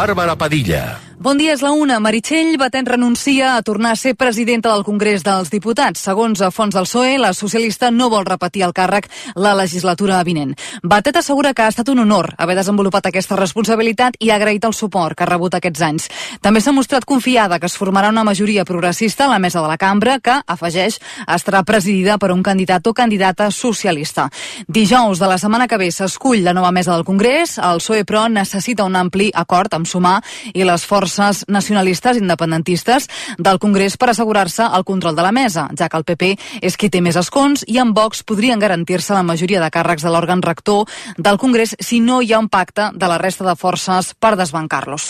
Bàrbara Padilla. Bon dia, és la una. Meritxell Batet renuncia a tornar a ser presidenta del Congrés dels Diputats. Segons fonts del PSOE, la socialista no vol repetir el càrrec la legislatura vinent. Batet assegura que ha estat un honor haver desenvolupat aquesta responsabilitat i ha agraït el suport que ha rebut aquests anys. També s'ha mostrat confiada que es formarà una majoria progressista a la mesa de la cambra que, afegeix, estarà presidida per un candidat o candidata socialista. Dijous de la setmana que ve s'escull la nova mesa del Congrés. El PSOE, però, necessita un ampli acord amb Sumar i les forces nacionalistes independentistes del Congrés per assegurar-se el control de la mesa, ja que el PP és qui té més escons i amb Vox podrien garantir-se la majoria de càrrecs de l'òrgan rector del Congrés si no hi ha un pacte de la resta de forces per desbancar-los.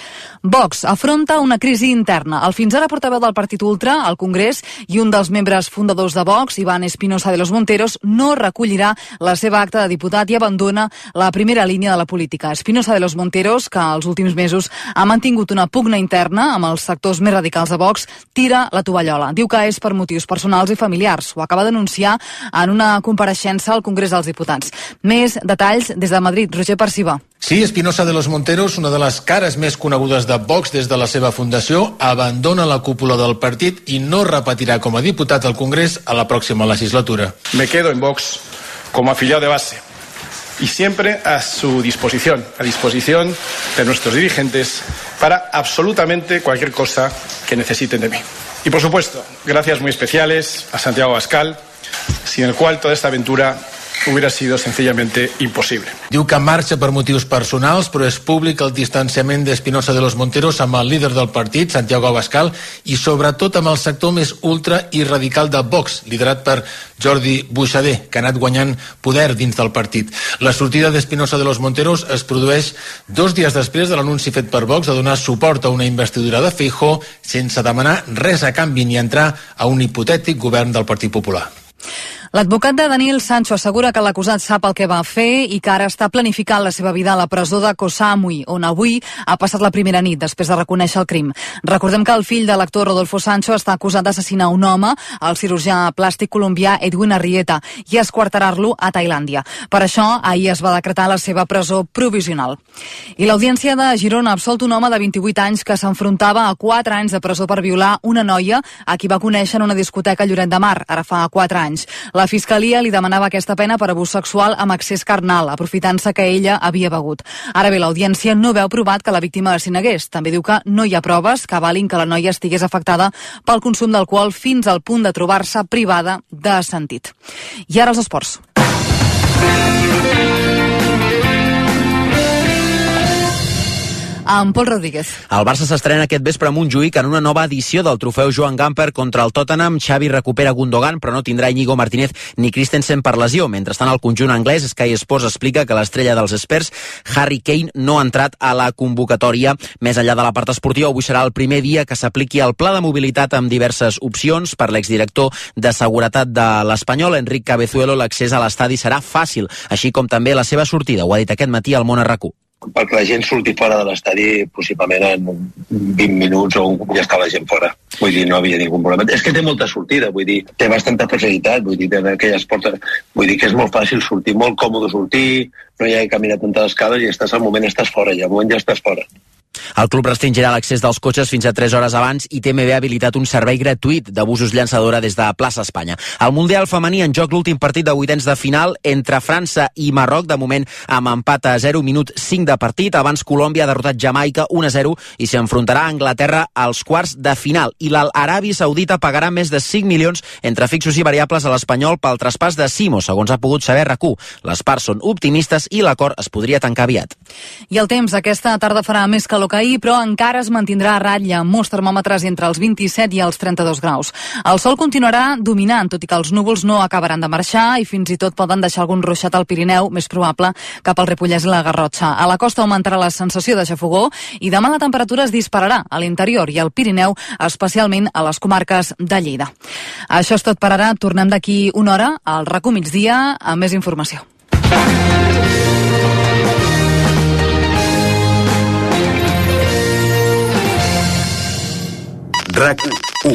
Vox afronta una crisi interna. El fins ara portaveu del Partit Ultra al Congrés i un dels membres fundadors de Vox, Iván Espinosa de los Monteros, no recollirà la seva acta de diputat i abandona la primera línia de la política. Espinosa de los Monteros, que els últims mesos ha mantingut una pugna interna amb els sectors més radicals de Vox, tira la tovallola. Diu que és per motius personals i familiars. Ho acaba d'anunciar en una compareixença al Congrés dels Diputats. Més detalls des de Madrid. Roger Perciba. Sí, Espinosa de los Monteros, una de les cares més conegudes de Vox des de la seva fundació, abandona la cúpula del partit i no repetirà com a diputat al Congrés a la pròxima legislatura. Me quedo en Vox como afiliado de base y siempre a su disposición, a disposición de nuestros dirigentes para absolutamente cualquier cosa que necesiten de mí. Y por supuesto, gracias muy especiales a Santiago Abascal, sin el cual toda esta aventura hubiera sido sencillamente imposible. Diu que marxa per motius personals, però és públic el distanciament d'Espinosa de los Monteros amb el líder del partit, Santiago Abascal, i sobretot amb el sector més ultra i radical de Vox, liderat per Jordi Buixader, que ha anat guanyant poder dins del partit. La sortida d'Espinosa de los Monteros es produeix 2 dies després de l'anunci fet per Vox de donar suport a una investidura de Feijóo sense demanar res a canvi ni entrar a un hipotètic govern del Partit Popular. L'advocat de Daniel Sancho assegura que l'acusat sap el que va fer i que ara està planificant la seva vida a la presó de Koh Samui, on avui ha passat la primera nit després de reconèixer el crim. Recordem que el fill de l'actor Rodolfo Sancho està acusat d'assassinar un home, el cirurgià plàstic colombià Edwin Arrieta, i esquarterar-lo a Tailàndia. Per això, ahir es va decretar la seva presó provisional. I l'Audiència de Girona ha absolt un home de 28 anys que s'enfrontava a 4 anys de presó per violar una noia a qui va conèixer en una discoteca a Lloret de Mar, ara fa 4 anys. La Fiscalia li demanava aquesta pena per abús sexual amb accés carnal, aprofitant-se que ella havia begut. Ara bé, l'Audiència no veu provat que la víctima s'hi negués. També diu que no hi ha proves que avalin que la noia estigués afectada pel consum d'alcohol fins al punt de trobar-se privada de sentit. I ara els esports. Amb Pol Rodríguez. El Barça s'estrena aquest vespre a Montjuïc en una nova edició del trofeu Joan Gamper contra el Tottenham. Xavi recupera Gundogan, però no tindrà Íñigo Martínez ni Christensen per lesió. Mentrestant, el conjunt anglès, Sky Sports, explica que l'estrella dels Spurs, Harry Kane, no ha entrat a la convocatòria. Més enllà de la part esportiva, avui serà el primer dia que s'apliqui el pla de mobilitat amb diverses opcions. Per l'exdirector de seguretat de l'Espanyol, Enric Cabezuelo, l'accés a l'estadi serà fàcil, així com també la seva sortida. Ho ha dit aquest matí al Món a RAC1. Perquè la gent surti fora de l'estadi possiblement en 20 minuts o ja està la gent fora. Vull dir, no havia ningú problema. És que té molta sortida, vull dir, té bastanta facilitat, vull dir, té aquelles portes, vull dir que és molt fàcil sortir, molt còmode sortir, no hi ha que caminar tantes escales i estàs al moment estàs fora, i al moment ja estàs fora. El club restringirà l'accés dels cotxes fins a 3 hores abans i TMB ha habilitat un servei gratuït de busos llançadora des de Plaça Espanya. Al Mundial femení en joc l'últim partit de vuitens de final entre França i Marroc, de moment amb empat a 0, minut 5 de partit. Abans Colòmbia ha derrotat Jamaica 1-0 i s'enfrontarà a Anglaterra als quarts de final. I l'Aràbia Saudita pagarà més de 5 milions entre fixos i variables a l'Espanyol pel traspàs de Simo, segons ha pogut saber RAC1. Les parts són optimistes i l'acord es podria tancar aviat. I el temps, aquesta tarda farà més calor que ahir, però encara es mantindrà a ratlla amb molts termòmetres entre els 27 i els 32 graus. El sol continuarà dominant, tot i que els núvols no acabaran de marxar i fins i tot poden deixar algun ruixat al Pirineu, més probable cap al Ripollès i la Garrotxa. A la costa augmentarà la sensació de xafogó i demà la temperatura es dispararà a l'interior i al Pirineu, especialment a les comarques de Lleida. Això és tot per ara. Tornem d'aquí una hora al RAC1 migdia amb més informació. RAC1.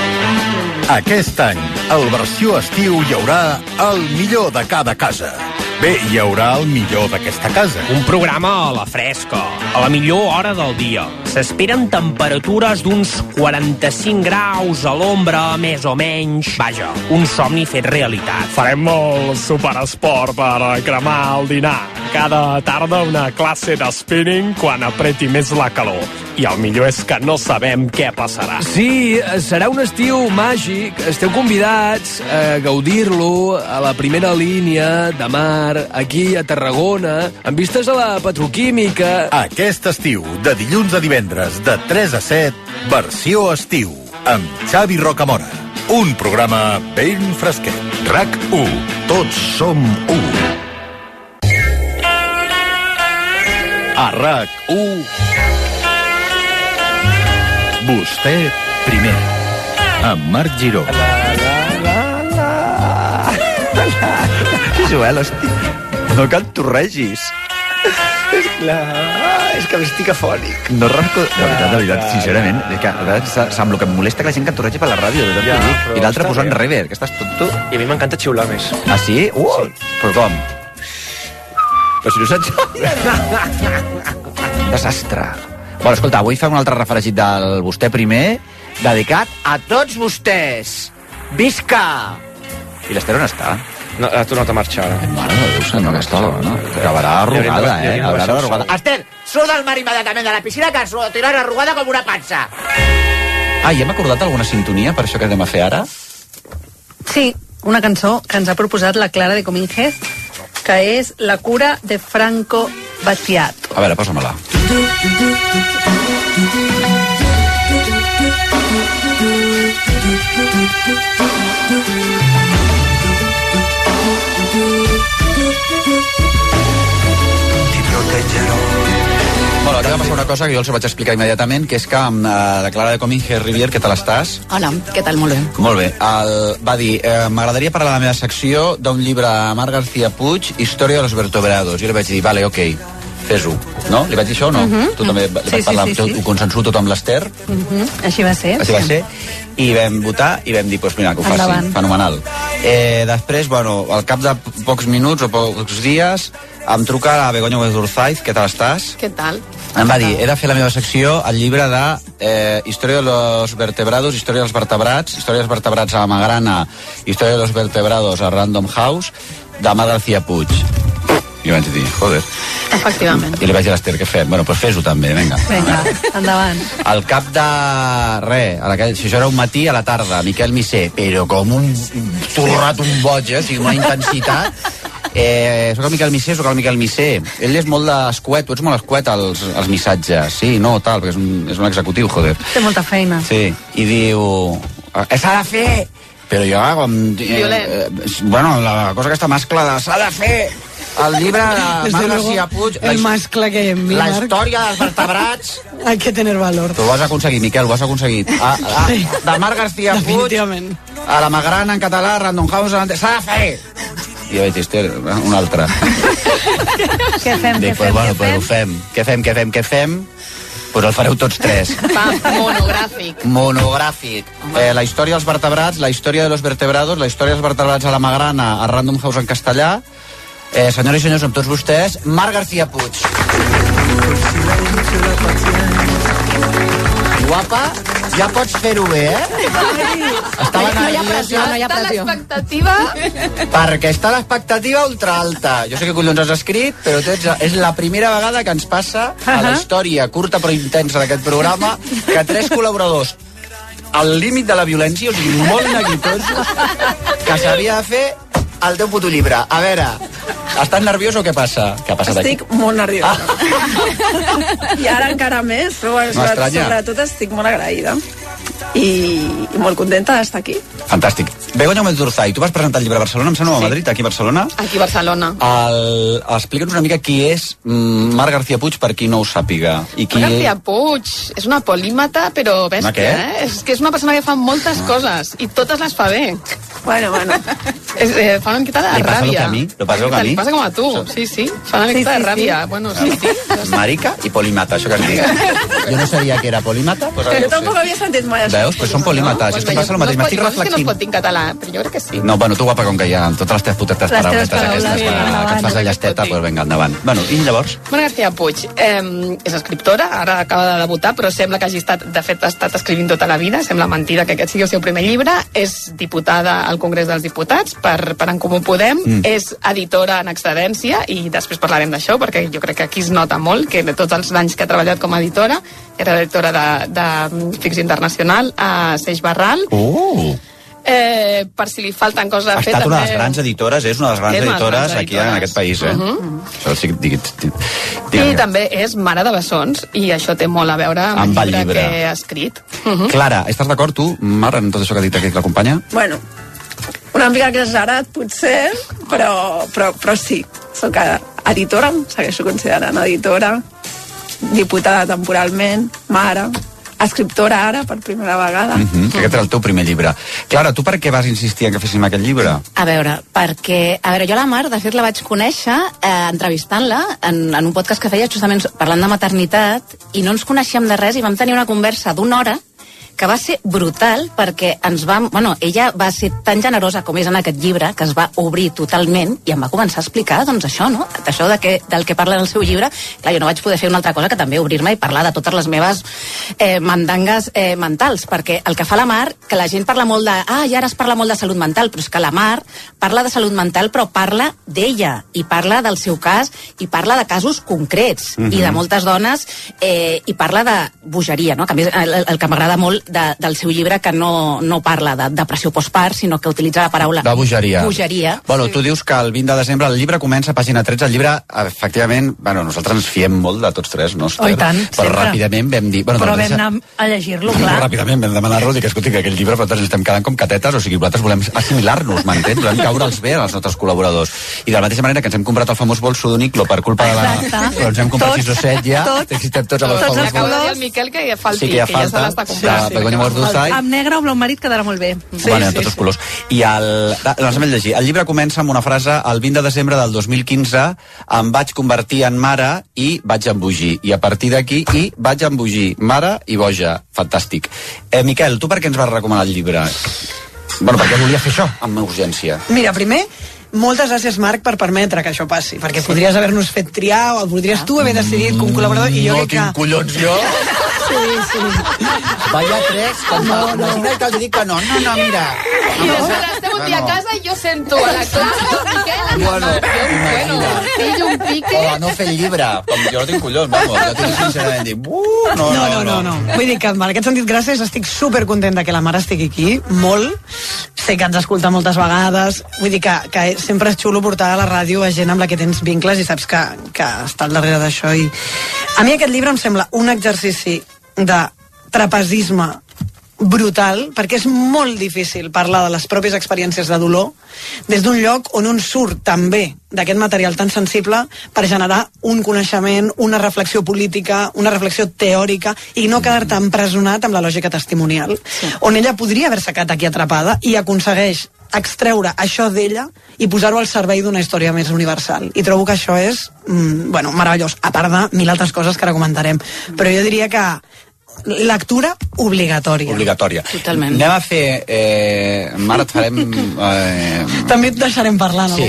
Aquest any, al versió estiu hi haurà el millor de cada casa. Bé, hi haurà el millor d'aquesta casa. Un programa a la fresca, a la millor hora del dia. S'esperen temperatures d'uns 45 graus a l'ombra, més o menys. Vaja, un somni fet realitat. Farem el superesport per cremar el dinar. Cada tarda una classe de spinning quan apreti més la calor. I el millor és que no sabem què passarà. Sí, serà un estiu màgic. Esteu convidats a gaudir-lo a la primera línia de mar, aquí a Tarragona, amb vistes a la petroquímica. Aquest estiu, de dilluns a divendres, de 3 a 7, versió estiu, amb Xavi Rocamora. Un programa ben fresquet. RAC1. Tots som 1. A RAC1. Vostè primer. Amb Marc Giró. Joel, hosti, no cantorregis. És que m'estic afònic. No recordo... De veritat, sincerament, és que amb el que em molesta que la gent cantorregi per la ràdio, ja, i l'altre posant reverb, que estàs tonto. I a mi m'encanta xiular més. Ah, sí? Sí. Però com? Però si no saps... Desastre. Bueno, escolta, avui fem un altre refregit del Vostè primer, dedicat a tots vostès. Visca! I l'Ester on està? No, ha tornat a marxar ara. Mare de Déu, senyor, aquesta dona. Acabarà arrugada, Acabarà arrugada. Ester, surt del mar immediatament de la piscina, que sortiràs arrugada com una pansa. Ah, i hem acordat alguna sintonia per això que anem a fer ara? Sí, una cançó que ens ha proposat la Clara de Comínguez, que és La cura de Franco Battiato. A veure, posa-me-la. Bueno, aquí va passar una cosa que jo els vaig explicar immediatament, que és que amb la Clara de Comínguez Rivier, què tal estàs? Hola, què tal? Molt bé. Molt bé. Va dir, m'agradaria parlar a la meva secció d'un llibre de Marc García Puig, Història de los vertebrados. Jo li vaig dir, vale, ok, fes-ho. No? Li vaig dir això o no? Tu també vas parlar, ho consensuo tot amb l'Ester? Així va ser. Així va ser. I vam votar i vam dir, doncs mira, que ho faci. Fenomenal. Després, bueno, al cap de pocs minuts o pocs dies, em truca la Begoña Huez-Urzaiz. Què tal estàs? Què tal? Em va dir, he de fer la meva secció al llibre de Història de los vertebrados, Història dels vertebrats, Història dels vertebrats a la Magrana, Història de los vertebrados a Random House, de Marc García Puig. I vaig dir, joder. Efectivament. I li vaig dir a l'Ester, què fem? Bueno, doncs fes-ho també, vinga. Vinga, endavant. Al cap de si això era un matí, a la tarda, Miquel Missé, però com un torrat, un boig, o sigui, una intensitat. Soc el Miquel Missé. Ell és molt d'escuet, tu ets molt escuet als missatges. Sí, no, tal, perquè és un executiu, joder. Té molta feina. Sí, i diu... S'ha de fer! Però jo, com... bueno, la cosa aquesta mascla s'ha de fer! El llibre de Marc García Puig... El mascle que hi ha en mi, Marc. La història dels vertebrats... Hay que tener valor. Tu ho has aconseguit, Miquel, ho has aconseguit. De Marc García Puig, a la Magrana en català, Random House, s'ha de fer! I jo vaig dir, Esther, un altre. Què fem? Què fem? Pues el fareu tots tres. Monogràfic. La història dels vertebrats, la història de los vertebrados, la història dels vertebrats a la Magrana, a Random House en castellà. Senyores i senyors, amb tots vostès, Marc García Puig. Guapa, ja pots fer-ho bé, Estava nerviosa. No hi ha pressió. L'expectativa... Perquè està l'expectativa ultra alta. Jo sé que collons has escrit, però és la primera vegada que ens passa a la història curta però intensa d'aquest programa que 3 col·laboradors al límit de la violència, o sigui, molt neguitosos, que s'havia de fer el teu puto llibre. A veure, estàs nerviós o què passa? Què ha passat aquí? Estic molt nerviosa. I ara encara més, però bueno, sobretot estic molt agraïda. I molt contenta d'estar aquí. Fantàstic. Begoña Huez-Urzaiz, tu vas presentar el llibre a Barcelona, em sembla, a Madrid, aquí a Barcelona? Aquí a Barcelona. Explica'ns una mica qui és Marc García Puig, per qui no ho sàpiga. Marc García Puig és una polímata, però bèstia, És que és una persona que fa moltes coses, i totes les fa bé. Bueno. Fa una miqueta de Li passa ràbia. lo que a mi? Li passa com a tu, sí. Fa una miqueta de ràbia. Bueno, sí. Marica i polímata, això que em dic. Jo no sabia que era polímata. Jo tampoc havia sentit mai això. Veus? Però són polímates. És que passa el mateix. M'estic reflectint. És que no es pot dir en català, però jo crec que sí. No, bueno, tu guapa com que hi ha totes les teves putetes parauletes aquestes que et fas de llesteta, doncs vinga, endavant. Bueno, i llavors? Mònica García Puig és escriptora, ara acaba de debutar, però sembla que hagi estat, de fet, ha estat escrivint tota la vida, sembla mentida que aquest sigui el seu primer llibre, és diputada al Congrés dels Diputats per En Comú Podem, és editora en excedència, i després parlarem d'això, perquè jo crec que aquí es nota molt que de tots els anys que ha treballat com a editora, era editora de Ficció Internacional a Seix Barral. Per si li falten coses a fer... Ha estat una de les grans editores, és una de les grans editores aquí en aquest país, Això sí, I també és mare de bessons, i això té molt a veure amb el llibre que ha escrit. Clara, estàs d'acord tu, Mar, en tot això que ha dit aquí que l'acompanya? Bueno, una mica exagerat, potser, però sí. Soc editora, segueixo considerant editora, diputada temporalment, mare, escriptora ara, per primera vegada. Aquest era el teu primer llibre. Clara, tu per què vas insistir en que féssim aquest llibre? A veure, jo la Mar, de fet, la vaig conèixer entrevistant-la en un podcast que feia justament parlant de maternitat, i no ens coneixíem de res, i vam tenir una conversa d'1 hora que va ser brutal, perquè ella va ser tan generosa com és en aquest llibre, que es va obrir totalment i em va començar a explicar, doncs això, no? Això del que parla en el seu llibre. Clar, jo no vaig poder fer una altra cosa que també obrir-me i parlar de totes les meves mandangues mentals, perquè el que fa la Mar, que la gent parla molt i ara es parla molt de salut mental, però és que la Mar parla de salut mental, però parla d'ella, i parla del seu cas, i parla de casos concrets, i de moltes dones, i parla de bogeria, no? Que a més, el que m'agrada molt del seu llibre, que no parla de depressió postpart, sinó que utilitza la paraula de bogeria. Bueno, sí. Tu dius que el 20 de desembre el llibre comença a pàgina 13, el llibre, efectivament, nosaltres ens fiem molt de tots tres, no, Esther? Oh, tant, però sempre. ràpidament vam dir... Però vam anar a llegir-lo, clar. Ràpidament vam demanar-lo, que escolti, que aquell llibre nosaltres ens estem quedant com catetes, o sigui, nosaltres volem assimilar-nos, m'entens? Volem caure'ls bé als nostres col·laboradors. I de la mateixa manera que ens hem comprat el famós bolso d'Uniclo per culpa de la... Però ens hem comprat 6 o 7 ja, tots amb els famós... Acaba de dir el Miquel que ja falti, que ja se l'està comprant. Amb negre o blau marit quedarà molt bé. En tots els colors. I el llibre comença amb una frase: el 20 de desembre del 2015 em vaig convertir en mare i vaig embogir. I a partir d'aquí, vaig embogir. Mare i boja. Fantàstic. Miquel, tu per què ens vas recomanar el llibre? Perquè volia fer això, amb urgència. Mira, primer, moltes gràcies, Marc, per permetre que això passi, perquè podries haver-nos fet triar, o podries tu haver decidit que un col·laborador... I jo no tinc collons jo. Sí. Vaya tres, imagina que els dic que no, mira. Estem un dia a casa i jo sento a la Clara, al Miquel, ell un pique... O no fer el llibre, com jo no tinc collons, jo tinc sincerament dir... No. Vull dir que en aquest sentit, gràcies, estic supercontenta que la mare estigui aquí, molt. Sé que ens escolta moltes vegades, vull dir que sempre és xulo portar a la ràdio a gent amb la que tens vincles i saps que està al darrere d'això. I a mi aquest llibre em sembla un exercici de trapezisme brutal, perquè és molt difícil parlar de les pròpies experiències de dolor des d'un lloc on un surt també d'aquest material tan sensible per generar un coneixement, una reflexió política, una reflexió teòrica, i no quedar-te empresonat amb la lògica testimonial, on ella podria haver-se quedat aquí atrapada i aconsegueix extreure això d'ella i posar-ho al servei d'una història més universal. I trobo que això és meravellós, a part de 1000 altres coses que ara comentarem. Però jo diria que lectura obligatòria. Totalment. Anem a fer... Mare, et farem... També et deixarem parlar, no?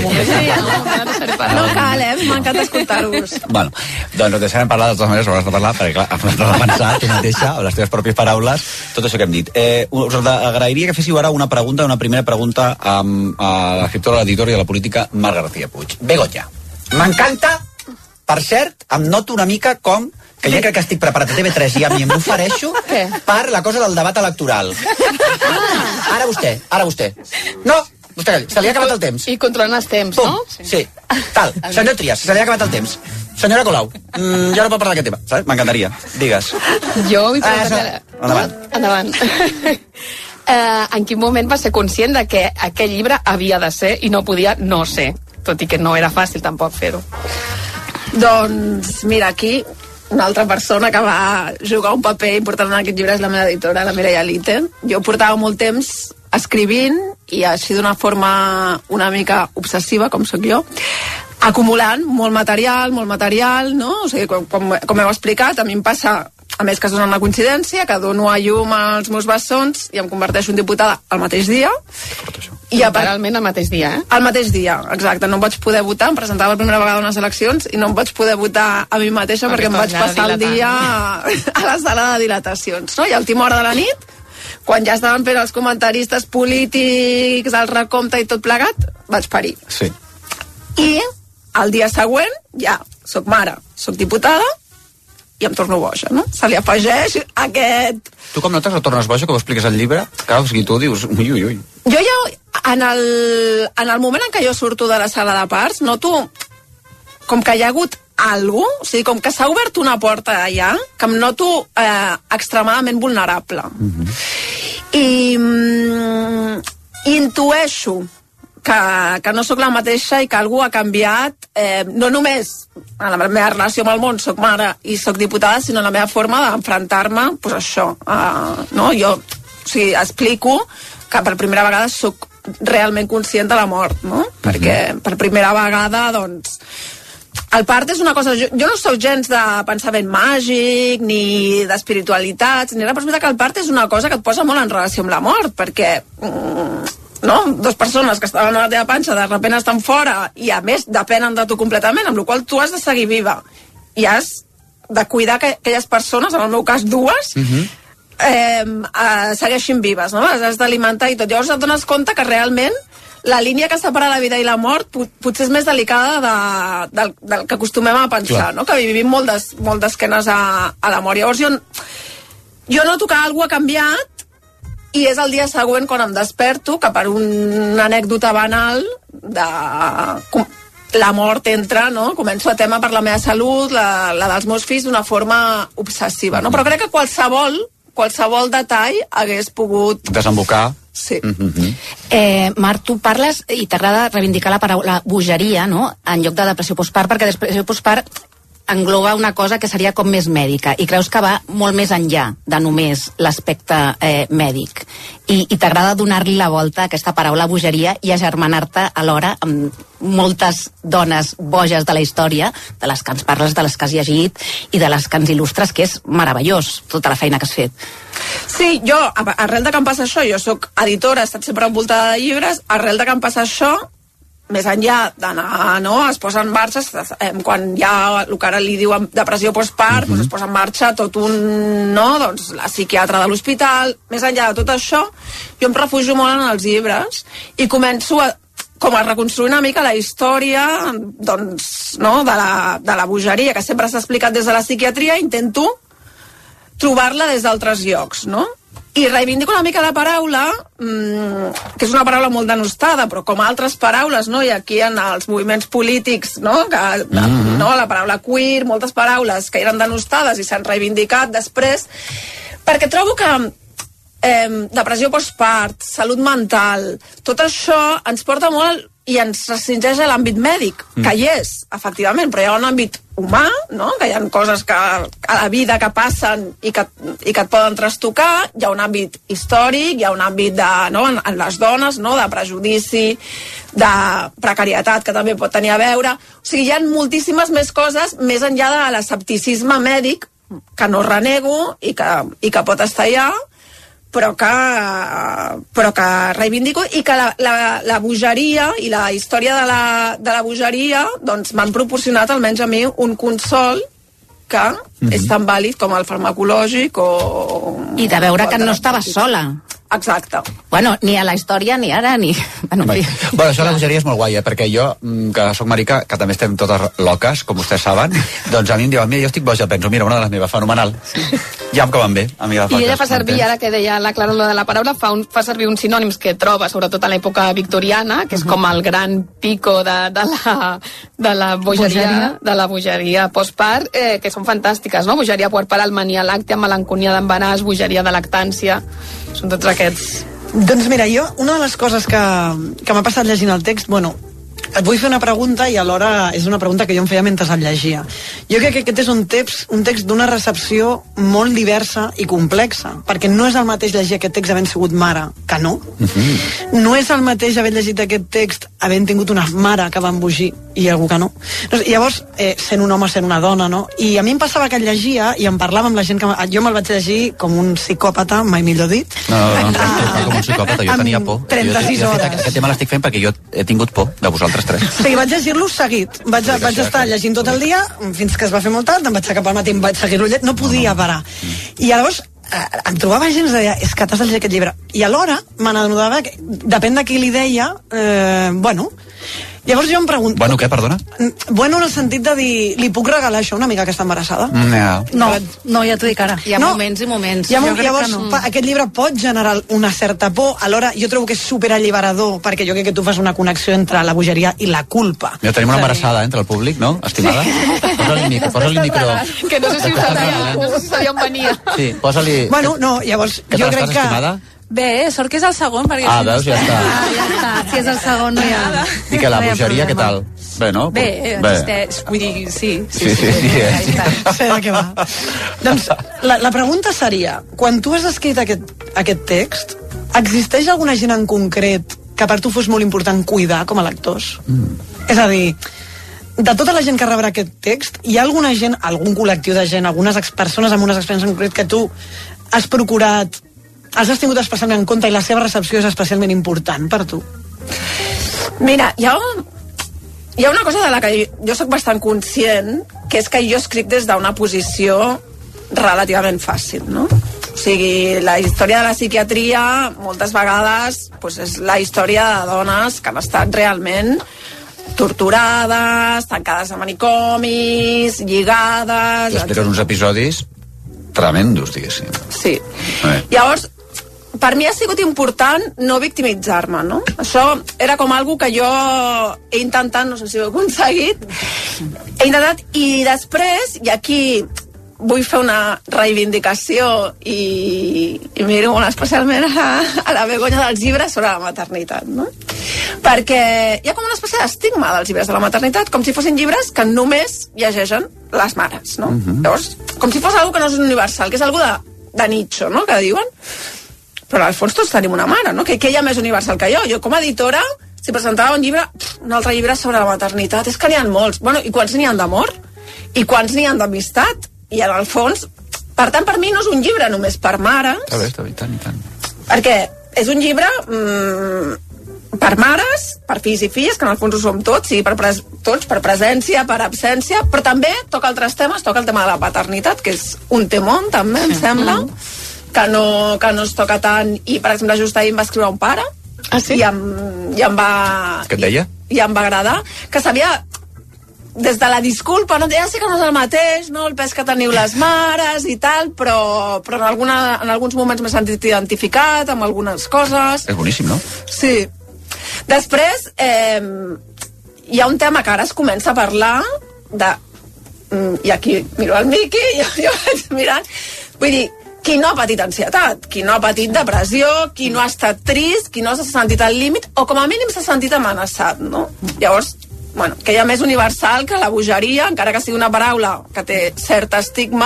No cal, m'encanta escoltar-vos. Bueno, doncs et deixarem parlar de totes maneres, hauràs de parlar, perquè clar, has de pensar tu mateixa, amb les teves pròpies paraules, tot això que hem dit. Us agrairia que féssiu ara una primera pregunta a l'escriptora, l'editora i a la política Mar García Puig. Begoña, m'encanta, per cert, em noto una mica com que ja crec que estic preparat a TV3 i a mi m'ofereixo per la cosa del debat electoral. Ara vostè. No, vostè, se li ha acabat el temps. I controlant els temps, no? Sí. Tal, senyor Trias, se li ha acabat el temps. Senyora Colau, ja no pot parlar d'aquest tema, saps? M'encantaria. Digues. Jo vull preguntar... Endavant. En quin moment va ser conscient de que aquest llibre havia de ser i no podia no ser? Tot i que no era fàcil tampoc fer-ho. Doncs, mira, aquí una altra persona que va jugar un paper important en aquest llibre és la meva editora, la Mireia Litten. Jo portava molt temps escrivint i així d'una forma una mica obsessiva, com sóc jo, acumulant molt material, no? O sigui, com heu explicat, a mi em passa, a més que es dona una coincidència, que dono a llum als meus bessons i em converteixo en diputada al mateix dia. I literalment al mateix dia, eh? Al mateix dia, exacte. No em vaig poder votar, em presentava per primera vegada a unes eleccions i no em vaig poder votar a mi mateixa perquè em vaig passar el dia a la sala de dilatacions, no? I a última hora de la nit, quan ja estaven fent els comentaristes polítics, el recompte i tot plegat, vaig parir. Sí. I el dia següent ja soc mare, soc diputada i em torno boja, no? Se li afegeix aquest... Tu com notes que tornes boja, que ho expliques al llibre? Clar, o sigui, tu dius, ui. Jo ja, en el moment en què jo surto de la sala de parts, noto com que hi ha hagut algú, o sigui, com que s'ha obert una porta allà, que em noto extremadament vulnerable. I intueixo que no sóc la mateixa i que algú ha canviat, no només en la meva relació amb el món, soc mare i soc diputada, sinó en la meva forma d'enfrontar-me, doncs això, no? Jo, o sigui, explico que per primera vegada soc realment conscient de la mort, no? Perquè per primera vegada, doncs, el part és una cosa... Jo no sóc gens de pensament màgic, ni d'espiritualitats, ni res, però és veritat que el part és una cosa que et posa molt en relació amb la mort, perquè... no? Dues persones que estaven a la teva panxa de repente estan fora i a més depenen de tu completament, amb la qual tu has de seguir viva i has de cuidar que aquelles persones, en el meu cas dues, segueixin vives, no? Les has d'alimentar i tot. Llavors et dones compte que realment la línia que separa la vida i la mort potser és més delicada del que acostumem a pensar, no? Que vivim molt d'esquenes a la mort. Llavors jo noto que algú ha canviat i és el dia següent quan em desperto que per una anècdota banal de la mort entra, no? Començo a témer per la meva salut, la dels meus fills d'una forma obsessiva, no? Però crec que qualsevol detall hagués pogut desembocar. Sí. Mar, tu parles i t'agrada reivindicar la paraula bogeria, no? En lloc de depressió postpart, perquè depressió postpart engloba una cosa que seria com més mèdica i creus que va molt més enllà de només l'aspecte mèdic i t'agrada donar-li la volta a aquesta paraula bogeria i agermanar-te alhora amb moltes dones boges de la història, de les que ens parles, de les que has llegit i de les que ens il·lustres, que és meravellós tota la feina que has fet. Sí, jo, arrel de que em passa això, jo sóc editora, he estat sempre envoltada de llibres, arrel de que em passa això, més enllà d'anar, no? Es posa en marxa, quan hi ha el que ara li diuen depressió postpart, doncs es posa en marxa tot un, no? Doncs la psiquiatra de l'hospital, més enllà de tot això, jo em refugio molt en els llibres i començo com a reconstruir una mica la història, doncs, no? De la bogeria, que sempre s'ha explicat des de la psiquiatria, intento trobar-la des d'altres llocs, no? I reivindico una mica la paraula, que és una paraula molt denostada, però com altres paraules, no? I aquí en els moviments polítics, no? No? La paraula queer, moltes paraules que eren denostades i s'han reivindicat després, perquè trobo que depressió postpart, salut mental, tot això ens porta molt i ens restringeix a l'àmbit mèdic, que hi és, efectivament, però hi ha un àmbit humà, no? Que hi ha coses que a la vida que passen i que et poden trastocar, hi ha un àmbit històric, hi ha un àmbit en les dones, no? De prejudici, de precarietat, que també pot tenir a veure. O sigui, hi ha moltíssimes més coses més enllà de l'escepticisme mèdic, que no renego i que pot estar allà, però que reivindico i que la bogeria i la història de la bogeria doncs m'han proporcionat almenys a mi un consol que és tan vàlid com el farmacològic i de veure que no estaves sola. Exacte. Bueno, ni a la història, ni ara, ni... Bueno, això de la bogeria és molt guai, perquè jo, que soc marica, que també estem totes loques, com vostès saben, doncs a mi em diuen, mira, jo estic boja, penso, mira, una de les meves, fenomenal. Ja que van bé. I ella fa servir, ara que deia la Clara de la paraula, fa servir uns sinònims que troba, sobretot a l'època victoriana, que és com el gran pico de la bogeria postpart, que són fantàstiques, no? Bogeria puerperal, mania làctea, melanconia d'embaràs, bogeria de lactància... Són tots aquests... Doncs mira, una de les coses que m'ha passat llegint el text, bueno, Et vull fer una pregunta i alhora és una pregunta que jo em feia mentre el llegia. Jo crec que aquest és un text d'una recepció molt diversa i complexa, perquè no és el mateix llegir aquest text havent sigut mare que no. No és el mateix haver llegit aquest text havent tingut una mare que va embogir i algú que no. Llavors, sent un home, sent una dona, no? I a mi em passava que el llegia i em parlava amb la gent que... Jo me'l vaig llegir com un psicòpata, mai millor dit. No, com un psicòpata, jo tenia por. 36 hores. Aquest tema l'estic fent perquè jo he tingut por de vosaltres tres. Sí, vaig llegir-lo seguit. Vaig estar llegint tot el dia fins que es va fer molt tard, em vaig anar cap al matí, em vaig seguir-lo llegint, no podia parar. I llavors em trobava gent que deia, és que t'has de llegir aquest llibre. I alhora me n'adonava que, depèn de qui li deia, llavors jo em pregunto... Bueno, què, perdona? Bueno, en el sentit de dir, li puc regalar això a una amiga que està embarassada? No, ja t'ho dic ara. Hi ha moments i moments. Llavors, aquest llibre pot generar una certa por. Alhora, jo trobo que és superalliberador, perquè jo crec que tu fas una connexió entre la bogeria i la culpa. Ja tenim una embarassada entre el públic, no? Estimada? Posa-li micro. Que no sé si ho sabia on venia. Sí, posa-li... Bueno, no, llavors, jo crec que... Estimada? Bé, sort que és el segon, perquè... Veus, ja està. Ja està, si és el segon no hi ha... I que la bogeria, què tal? Bé, no? Bé, existeix, vull dir, sí. Sí. Sé de què va. Doncs la pregunta seria, quan tu has escrit aquest text, existeix alguna gent en concret que per tu fos molt important cuidar com a lectors? És a dir, de tota la gent que rebrà aquest text, hi ha alguna gent, algun col·lectiu de gent, algunes persones amb unes experiències en concret que tu has procurat, els has tingut especialment en compte i la seva recepció és especialment important per tu? Mira, hi ha una cosa de la que jo sóc bastant conscient, que és que jo escric des d'una posició relativament fàcil, no? O sigui, la història de la psiquiatria moltes vegades és la història de dones que han estat realment torturades, tancades a manicomis, lligades... Després uns episodis tremendos, diguéssim. Sí. Llavors, per mi ha sigut important no victimitzar-me, no? Això era com algo que jo he intentat, no sé si ho he aconseguit, i després, i aquí vull fer una reivindicació i miro molt especialment a la Begoña dels llibres sobre la maternitat, no? Perquè hi ha com una espècie d'estigma dels llibres de la maternitat, com si fossin llibres que només llegeixen les mares, no? Llavors, com si fos algo que no és universal, que és algo de nicho, no?, que diuen. Però al fons tots tenim una mare, no? Que hi ha més universal que jo. Jo, com a editora, si presentava un altre llibre sobre la maternitat, és que n'hi ha molts. Bueno, i quants n'hi ha d'amor? I quants n'hi ha d'amistat? I en el fons, per tant, per mi no és un llibre només per mares. Està bé, i tant. Perquè és un llibre per mares, per fills i filles, que en el fons ho som tots, sigui tots, per presència, per absència, però també toca altres temes, toca el tema de la paternitat, que és un temón, també, em sembla, que no es toca tant, i per exemple just ahir em va escriure un pare, sí? i em va... Què et deia? I em va agradar, que sabia, des de la disculpa, no? Ja sé que no és el mateix, no? El pes que teniu les mares i tal, però en alguns moments m'he sentit identificat amb algunes coses. És boníssim, no? Sí. Després, hi ha un tema que ara es comença a parlar de... I aquí miro el Miqui, jo vaig mirant, vull dir, qui no ha patit ansietat, qui no ha patit depressió, qui no ha estat trist, qui no s'ha sentit al límit, o com a mínim s'ha sentit amenaçat, no? Llavors, bueno, que hi ha més universal que la bogeria, encara que sigui una paraula que té cert estigma.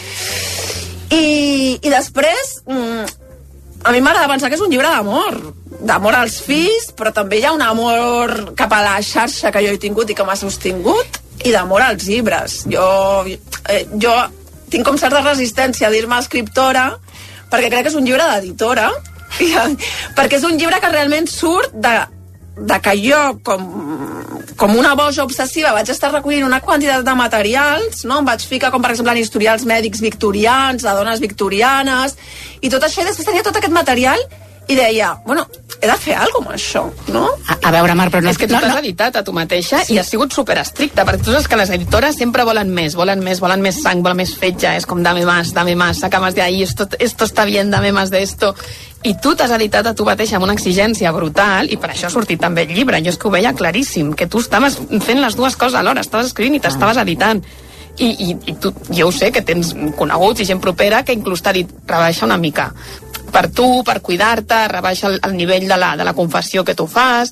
I després, a mi m'agrada pensar que és un llibre d'amor als fills, però també hi ha un amor cap a la xarxa que jo he tingut i que m'ha sostingut, i d'amor als llibres. Jo tinc com certa resistència a dir-me escriptora, perquè crec que és un llibre d'editora, perquè és un llibre que realment surt de que jo, com una boja obsessiva, vaig estar recollint una quantitat de materials, no? Em vaig ficar, com per exemple, en historials mèdics victorians, de dones victorianes, i tot això, i després tenia tot aquest material, i deia, bueno, he de fer alguna cosa amb això, no? A veure, Mar, però no... És que tu t'has editat a tu mateixa i has sigut superestricta, perquè tu saps que les editores sempre volen més sang, volen més fetge, és com dame más, sacamos de ahí, esto está bien, dame más de esto. I tu t'has editat a tu mateixa amb una exigència brutal, i per això ha sortit també el llibre. Jo és que ho veia claríssim, que tu estaves fent les dues coses alhora, estaves escrivint i t'estaves editant. I tu, jo ho sé, que tens coneguts i gent propera que inclús t'ha dit, rebaixa una mica per tu, per cuidar-te, rebaixa el nivell de la confessió que tu fas,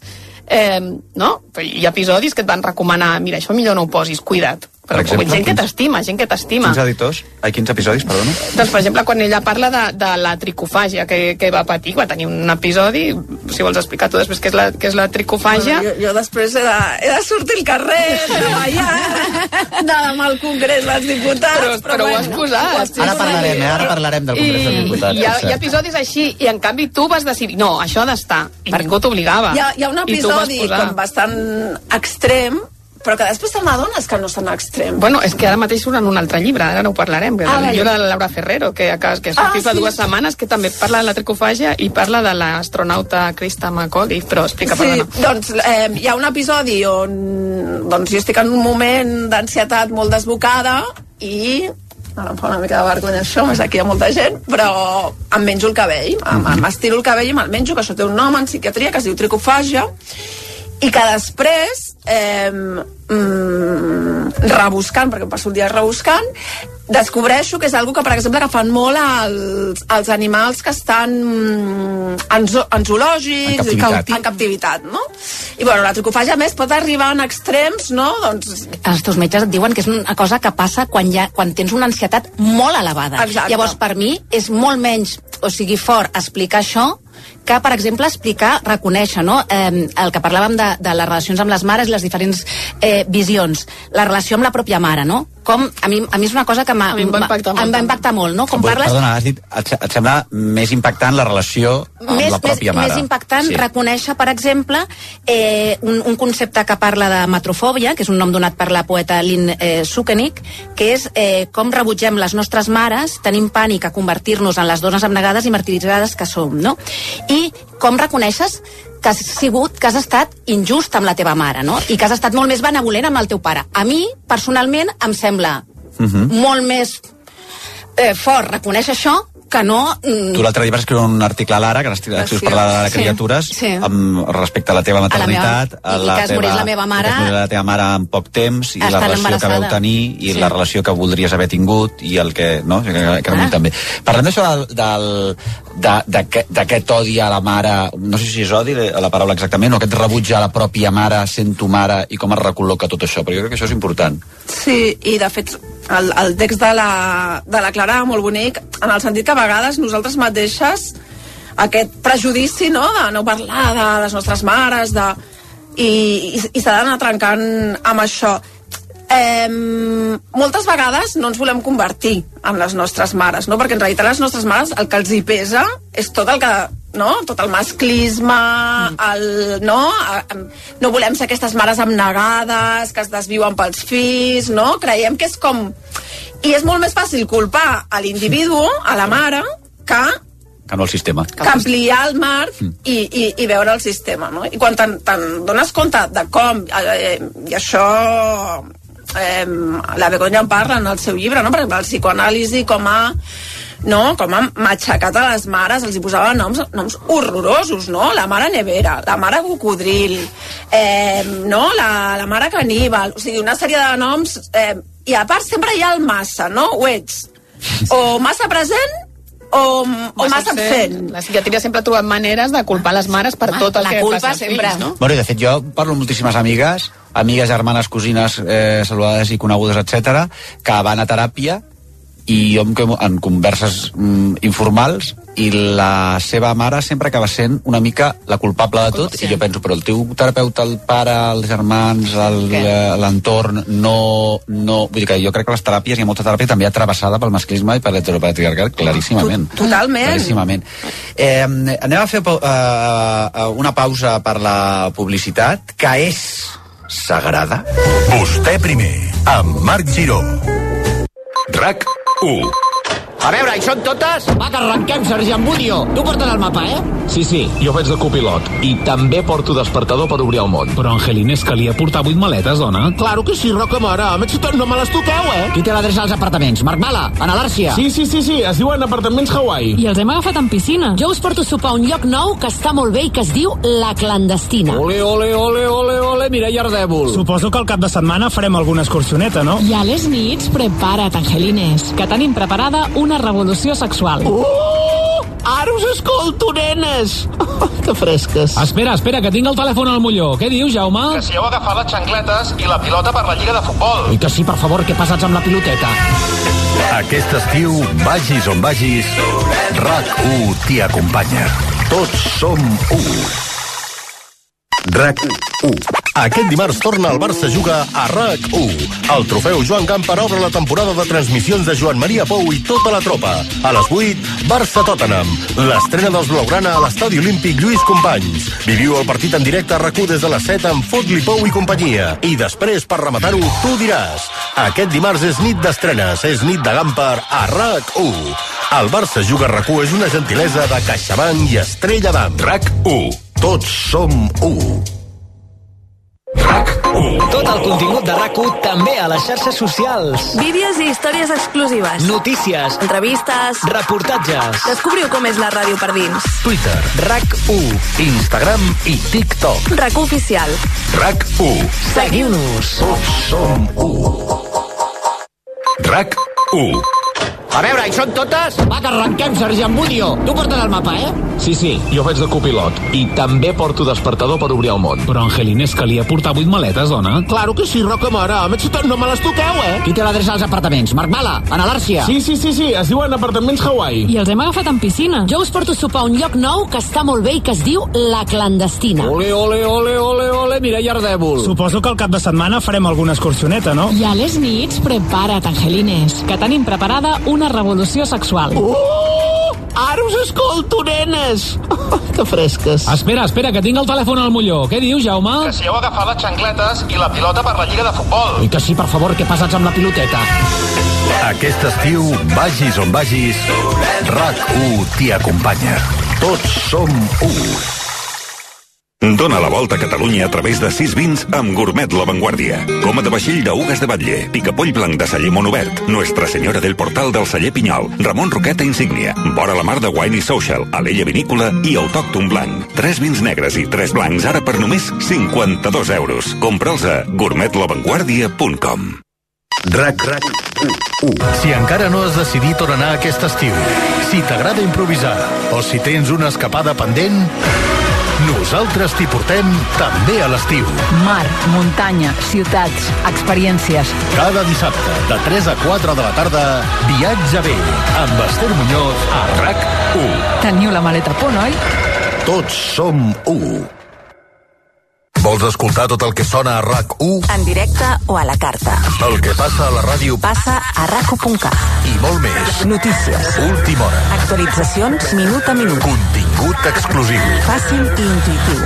no? Hi ha episodis que et van recomanar, mira, això millor no ho posis, cuida't. Però gent que t'estima, gent que t'estima. Quins editors? Quins episodis, perdona? Doncs, per exemple, quan ella parla de la tricofàgia que va patir, va tenir un episodi, si vols explicar tu després què és la tricofàgia. Bueno, jo després he de sortir al carrer, treballar, anar al Congrés dels Diputats... Però ho has posat. Ara parlarem del Congrés dels Diputats. Hi ha episodis així, i en canvi tu vas decidir, no, això ha d'estar, i ningú t'obligava. Hi ha un episodi com bastant extrem, però que després te n'adones que no és tan extrem. Bueno, és que ara mateix surt en un altre llibre, ara no ho parlarem, que és el llibre de la Laura Ferrero, que ha sortit fa 2 setmanes, que també parla de la tricofàgia i parla de l'astronauta Krista McAuliffe, però explica, perdona. Sí, doncs hi ha un episodi on jo estic en un moment d'ansietat molt desbocada i ara em fa una mica de vergonya això, més aquí hi ha molta gent, però em menjo el cabell, m'estiro el cabell i me'l menjo, que això té un nom en psiquiatria que es diu tricofàgia, i que després rebuscant, perquè em passo el dia rebuscant, descobreixo que és algo que, per exemple, que fan molt els animals que estan en zoològics, en captivitat, no? I bueno, la tricofàgia, a més, pot arribar en extrems, no? Doncs... Els teus metges et diuen que és una cosa que passa quan tens una ansietat molt elevada. Exacte. Llavors, per mi, és molt menys, fort explicar això que, per exemple, reconèixer, no? El que parlàvem de les relacions amb les mares i les diferents visions. La relació amb la pròpia mare, no? Com, a mi és una cosa que em va impactar molt, no? Com parles... Perdona, has dit, et sembla més impactant la relació amb la pròpia mare? Més impactant reconèixer, per exemple, un concepte que parla de matrofòbia, que és un nom donat per la poeta Lynn Sukenik, que és com rebutgem les nostres mares, tenim pànic a convertir-nos en les dones abnegades i martiritzades que som, no? I com reconeixes que has estat injust amb la teva mare, no? I que has estat molt més benevolent amb el teu pare. A mi, personalment, em sembla molt més fort reconèixer això que no... Tu l'altre dia vas escriure un article a l'Ara, que escrius per de criatures, respecte a la teva maternitat, que es morís la meva mare... Que es morís la teva mare en poc temps, i la relació que vau tenir, i la relació que voldries haver tingut, i el que... No? Que era també. Parlem d'això d'aquest odi a la mare, no sé si és odi la paraula exactament, o aquest rebuig a la pròpia mare sent tu mare, i com es recol·loca tot això, perquè jo crec que això és important. Sí, i de fet el text de la Clara molt bonic, en el sentit que a vegades nosaltres mateixes aquest prejudici, no?, de no parlar de les nostres mares, i s'ha d'anar trencant amb això. Moltes vegades no ens volem convertir en les nostres mares, no? Perquè en realitat les nostres mares el que els hi pesa és tot el que, no? Tot el masclisme, no volem ser aquestes mares abnegades que es desviuen pels fills, no? Creiem que és com... I és molt més fàcil culpar a l'individu, a la mare, que no el sistema. Que ampliar el marc i veure el sistema, no? I quan te'n dones compte de com, i això la Begoña en parla en el seu llibre, no? Per exemple, el psicoanàlisi com ha matxacat a les mares, els hi posava noms horrorosos, no? La mare nevera, la mare cocodril, no? La mare caníbal, o sigui, una sèrie de noms, i a part sempre hi ha el massa, no? Ho ets o massa present o massa absent. La psiquiatria sempre ha trobat maneres de culpar les mares per tot el que passa als fills, no? Bueno, i de fet jo parlo amb moltíssimes amigues, germanes, cosines, saludades i conegudes, etc, que van a teràpia i jo en converses informals, i la seva mare sempre acaba sent una mica la culpable de tot, i jo penso, però el teu terapeuta, el pare, els germans, l'entorn, no... Vull dir que jo crec que les teràpies, hi ha molta teràpia també travessada pel masclisme i per l'heteropatriarcat, claríssimament. Totalment. Claríssimament. Anem a fer una pausa per la publicitat, que és sagrada. Vostè primer, amb Marc Giró. RAC 1. A veure, hi són totes? Va, que arrenquem, sergent Budio. Tu portes el mapa, Sí, jo faig de copilot. I també porto despertador per obrir el món. Però, Angelines, calia portar 8 maletes, dona? Claro que sí, Rocamora. No me les toqueu, Qui té l'adreça als apartaments? Marc Bala, a l'Alàrcia. Sí, es diuen apartaments Hawaii. I els hem agafat en piscina. Jo us porto a sopar un lloc nou que està molt bé i que es diu La Clandestina. Ole, Mireia Ardèvol. Suposo que al cap de setmana farem alguna excursioneta, no? I a les nits, prepara't, Angelines, que tenim preparada una revolució sexual. Ara us escolto, nenes. Que fresques. Espera, que tinc el telèfon al molló. Què dius, Jaume? Que si heu agafat les xancletes i la pilota per la Lliga de Futbol. I que sí, per favor, que passats amb la piloteta. Aquest estiu, vagis on vagis, RAC1 t'hi acompanya. Tots som u. RAC1. Aquest dimarts torna el Barça Juga a RAC1. El trofeu Joan Gamper obre la temporada de transmissions de Joan Maria Pou i tota la tropa. A les 8, Barça-Tottenham. L'estrena dels Blaugrana a l'Estadi Olímpic Lluís Companys. Viviu el partit en directe a RAC1 des de les 7 amb Fot-li Pou i companyia. I després, per rematar-ho, tu diràs. Aquest dimarts és nit d'estrenes, és nit de Gamper a RAC1. El Barça Juga a RAC1 és una gentilesa de CaixaBank i Estrella d'Am. RAC1. Tots som u. RAC1. Tot el contingut de RAC1 també a les xarxes socials. Vídeos i històries exclusives. Notícies. Entrevistes. Reportatges. Descobriu com és la ràdio per dins. Twitter. RAC1. Instagram i TikTok. RAC1 oficial. RAC1. Seguiu-nos. Tots som u. RAC1. A veure, hi són totes? Va, que arrenquem, sergent Budio. Tu portes el mapa, Sí, jo faig de copilot. I també porto despertador per obrir el món. Però, Angelines, calia portar 8 maletes, dona. Claro que sí, Rocamora. No me les toqueu, Qui té l'adreça als apartaments? Marc Bala, a l'Alàrcia. Sí, es diuen apartaments Hawaii. I els hem agafat en piscina. Jo us porto a sopar a un lloc nou que està molt bé i que es diu La Clandestina. Ole, Mireia Ardèvol. Suposo que el cap de setmana farem alguna excursioneta, no? I a les nits, prepara't, Angelines, que tenim preparada una revolució sexual. Ara us escolto, nenes. Que fresques. Espera, que tinc el telèfon al molló. Què dius, Jaume? Que si heu agafat les xancletes i la pilota per la Lliga de Futbol. I que sí, per favor, que passats amb la piloteta. Aquest estiu, vagis on vagis, RAC1 t'hi acompanya. Tots som u. Dóna la volta a Catalunya a través de 6 vins amb Gourmet La Vanguardia. Coma de vaixell d'Ugues de Batlle, picapoll blanc de celler Monobert, Nuestra Senyora del Portal del celler Pinyol, Ramon Roqueta Insígnia, Vora la Mar de Wine i Social, Alella Vinícola i Autòcton Blanc. 3 vins negres i 3 blancs ara per només 52 euros. Compra'ls a gourmetlavanguardia.com. RAC1. Si encara no has decidit on anar aquest estiu, si t'agrada improvisar o si tens una escapada pendent, nosaltres t'hi portem també a l'estiu. Mar, muntanya, ciutats, experiències. Cada dissabte, de 3 a 4 de la tarda, Viatge bé, amb Esther Muñoz a RAC1. Teniu la maleta a punt, oi? Tots som u. Vols escoltar tot el que sona a RAC1? En directe o a la carta. El que passa a la ràdio Passa a RAC1.cat. I molt més. Notícies. Última hora. Actualitzacions minut a minut. Contingut exclusiu. Fàcil i intuïtiu.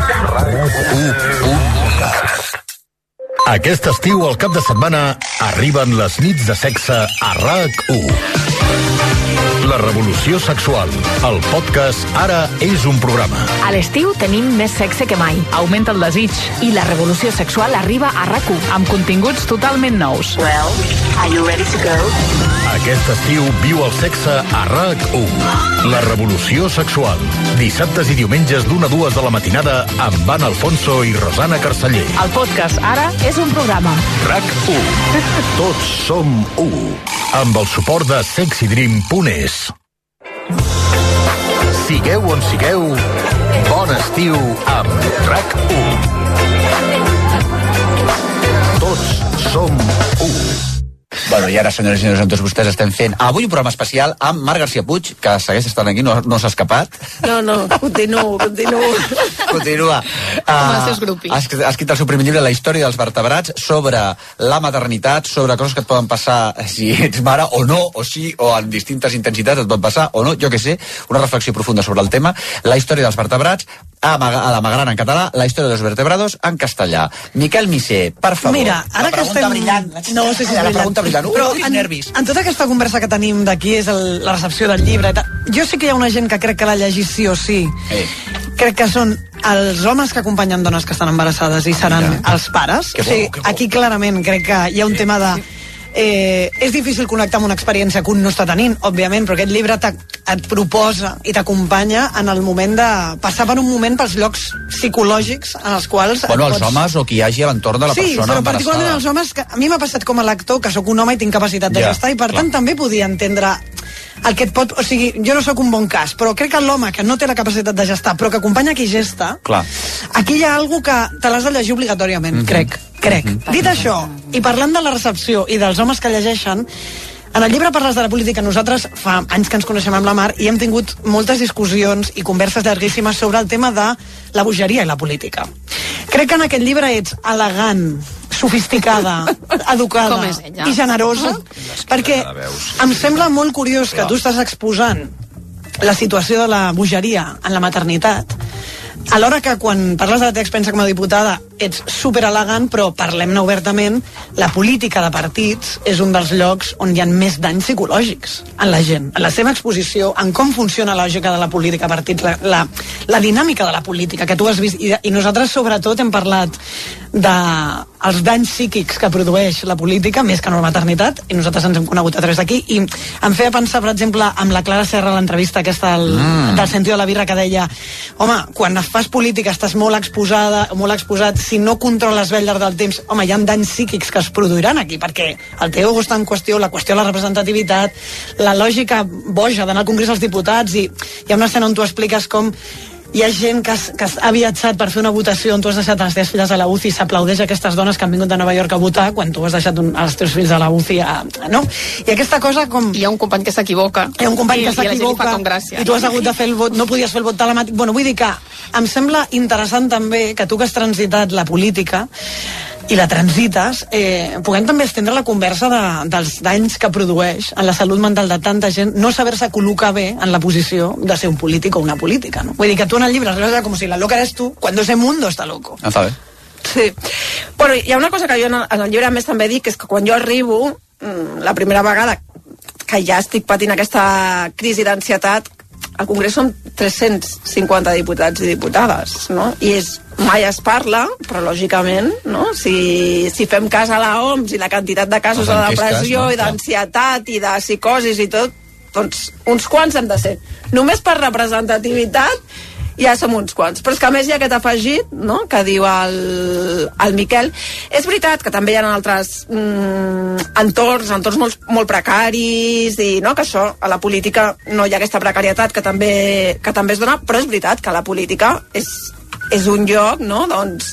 RAC1.cat. Aquest estiu, al cap de setmana, arriben les nits de sexe a RAC1. La revolució sexual. El podcast Ara és un programa. A l'estiu tenim més sexe que mai. Augmenta el desig. I la revolució sexual arriba a RAC1 Amb continguts totalment nous. Well, are you ready to go? Aquest estiu viu el sexe a RAC1. La revolució sexual. Dissabtes i diumenges d'1 a 2 de la matinada amb Van Alfonso i Rosana Carceller. El podcast Ara és un programa. RAC1. Tots som u. Amb el suport de sexydream.es. Sigueu on sigueu, bon estiu amb RAC1. Tots som u. Bueno, i ara, senyores i senyors, amb tots vostès estem fent avui un programa especial amb Marc García Puig, que segueix estant aquí, no s'ha escapat. No, continuo. Continua. Com els seus grupis. Ha escrit el seu primer llibre, La història dels vertebrats, sobre la maternitat, sobre coses que et poden passar si ets mare o no, o sí, o en distintes intensitats et pot passar o no, jo què sé, una reflexió profunda sobre el tema. La història dels vertebrats, a la Magrana en català, La història dels vertebrados en castellà. Miquel Missé, per favor. Mira, ara que estem... Brillant. No sé si és la pregunta brillant. Però en tota aquesta conversa que tenim d'aquí és la recepció del llibre, jo sé que hi ha una gent que crec que l'ha llegit sí o sí. Crec que són els homes que acompanyen dones que estan embarassades i seran els pares. Que bo. Aquí clarament crec que hi ha un tema de... és difícil connectar amb una experiència que un no està tenint, òbviament, però aquest llibre et proposa i t'acompanya en el moment de passar per un moment pels llocs psicològics en els quals... Bueno, els homes o qui hi hagi a l'entorn de la persona embarassada. Sí, però particularment els homes, que a mi m'ha passat com a lector, que sóc un home i tinc capacitat de gestar, i per tant també podia entendre el que et pot... O sigui, jo no sóc un bon cas, però crec que l'home que no té la capacitat de gestar, però que acompanya qui gesta, clar, aquí hi ha alguna que te l'has de llegir obligatòriament, crec. Dit això, i parlant de la recepció i dels homes que llegeixen, en el llibre parles de la política. Nosaltres fa anys que ens coneixem amb la Mar i hem tingut moltes discussions i converses llarguíssimes sobre el tema de la bogeria i la política. Crec que en aquest llibre ets elegant, sofisticada, educada i generosa, perquè em sembla molt curiós que tu estàs exposant la situació de la bogeria en la maternitat, alhora que quan parles de la teva experiència com a diputada ets superelegant, però parlem-ne obertament, la política de partits és un dels llocs on hi ha més danys psicològics en la gent, en la seva exposició, en com funciona la lògica de la política de partits, la dinàmica de la política que tu has vist, i nosaltres sobretot hem parlat dels danys psíquics que produeix la política, més que no la maternitat, i nosaltres ens hem conegut a través d'aquí, i em feia pensar, per exemple, amb la Clara Serra, l'entrevista aquesta del Sentido de la Birra, que deia, home, quan fas política estàs molt exposat, si no controles bé al llarg del temps, home, hi ha danys psíquics que es produiran aquí, perquè el teu ego està en qüestió, la qüestió de la representativitat, la lògica boja d'anar al Congrés dels Diputats, i hi ha una escena on tu expliques com hi ha gent que ha viatjat per fer una votació on tu has deixat les teves filles a la UCI i s'aplaudeix a aquestes dones que han vingut de Nova York a votar quan tu has deixat els teus fills a la UCI no? I aquesta cosa com... Hi ha un company que s'equivoca. Hi ha un company que s'equivoca i tu has hagut de fer el vot, no podies fer el vot telemàtic. Bueno, vull dir que em sembla interessant també que tu que has transitat la política i la transites, puguem també estendre la conversa dels danys que produeix en la salut mental de tanta gent no saber-se col·locar bé en la posició de ser un polític o una política, no? Vull dir que tu en el llibre arribes com si la loca eres tu, cuando ese mundo está loco. Està bé. Sí. Bueno, hi ha una cosa que jo en el llibre més també dic, que és que quan jo arribo, la primera vegada que ja estic patint aquesta crisi d'ansietat, al Congrés som 350 diputats i diputades, no? I mai es parla, però lògicament, no? Si fem cas a la OMS i la quantitat de casos de depressió i d'ansietat i de psicosis i tot, doncs uns quants hem de ser. Només per representativitat ja som uns quants. Però és que a més hi ha aquest afegit, no?, que diu el Miquel. És veritat que també hi ha altres entorns molt precaris i no, que això, a la política no hi ha aquesta precarietat que també es dona, però és veritat que la política és un lloc, no?, doncs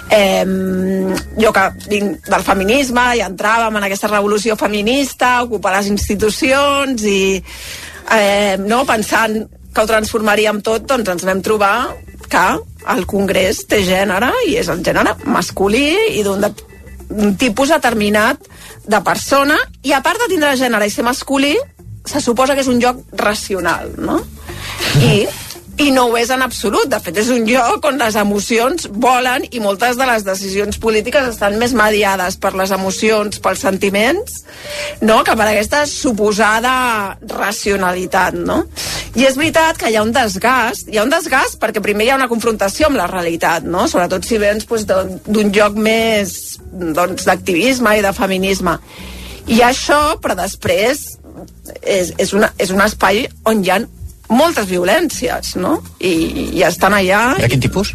jo que vinc del feminisme i entràvem en aquesta revolució feminista, ocupar les institucions i no, pensant que ho transformaríem tot, doncs ens vam trobar que el Congrés té gènere i és el gènere masculí i d'un tipus determinat de persona, i a part de tindre gènere i ser masculí, se suposa que és un lloc racional, no? I no ho és en absolut. De fet, és un lloc on les emocions volen i moltes de les decisions polítiques estan més mediades per les emocions, pels sentiments, no?, que per aquesta suposada racionalitat, no? I és veritat que hi ha un desgast perquè primer hi ha una confrontació amb la realitat, no?, sobretot si vens d'un lloc més d'activisme i de feminisme. I això, però després és un espai on hi ha moltes violències, no? I estan allà... De quin tipus?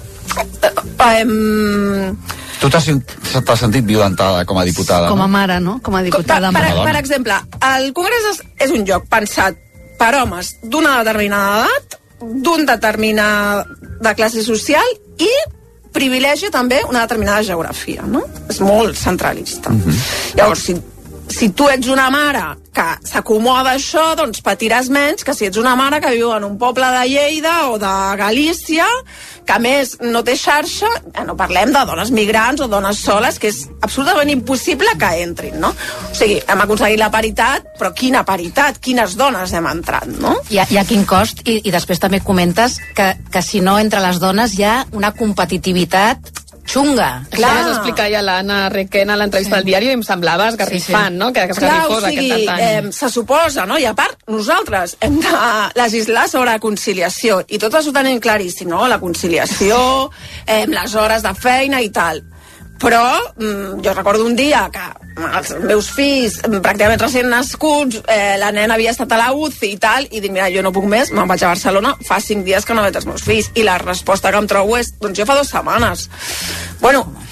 Tu t'has sentit violentada com a diputada, com a mare, no? Com a diputada. Per exemple, el Congrés és un lloc pensat per homes d'una determinada edat, d'un determinada classe social i privilegi també una determinada geografia, no? És molt centralista. Llavors, si tu ets una mare que s'acomoda a això, doncs patiràs menys que si ets una mare que viu en un poble de Lleida o de Galícia, que a més no té xarxa, no parlem de dones migrants o dones soles, que és absolutament impossible que entrin, no? O sigui, hem aconseguit la paritat, però quina paritat? Quines dones hem entrat, no? Hi ha quin cost, i després també comentes que si no entre les dones hi ha una competitivitat xunga. Clar, vas explicar ja l'Anna Requena a l'entrevista del diari i em semblava esgarrifant, no? Que esgarrifosa aquest tall. Se suposa, no? I a part, nosaltres hem de legislar sobre conciliació i tot això ho tenim claríssim, no? La conciliació, les hores de feina i tal. Però jo recordo un dia que els meus fills, pràcticament recent nascuts, la nena havia estat a la UCI i tal, i dic, mira, jo no puc més, me'n vaig a Barcelona, fa 5 dies que no veig els meus fills, i la resposta que em trobo és, doncs jo fa 2 setmanes. Bueno,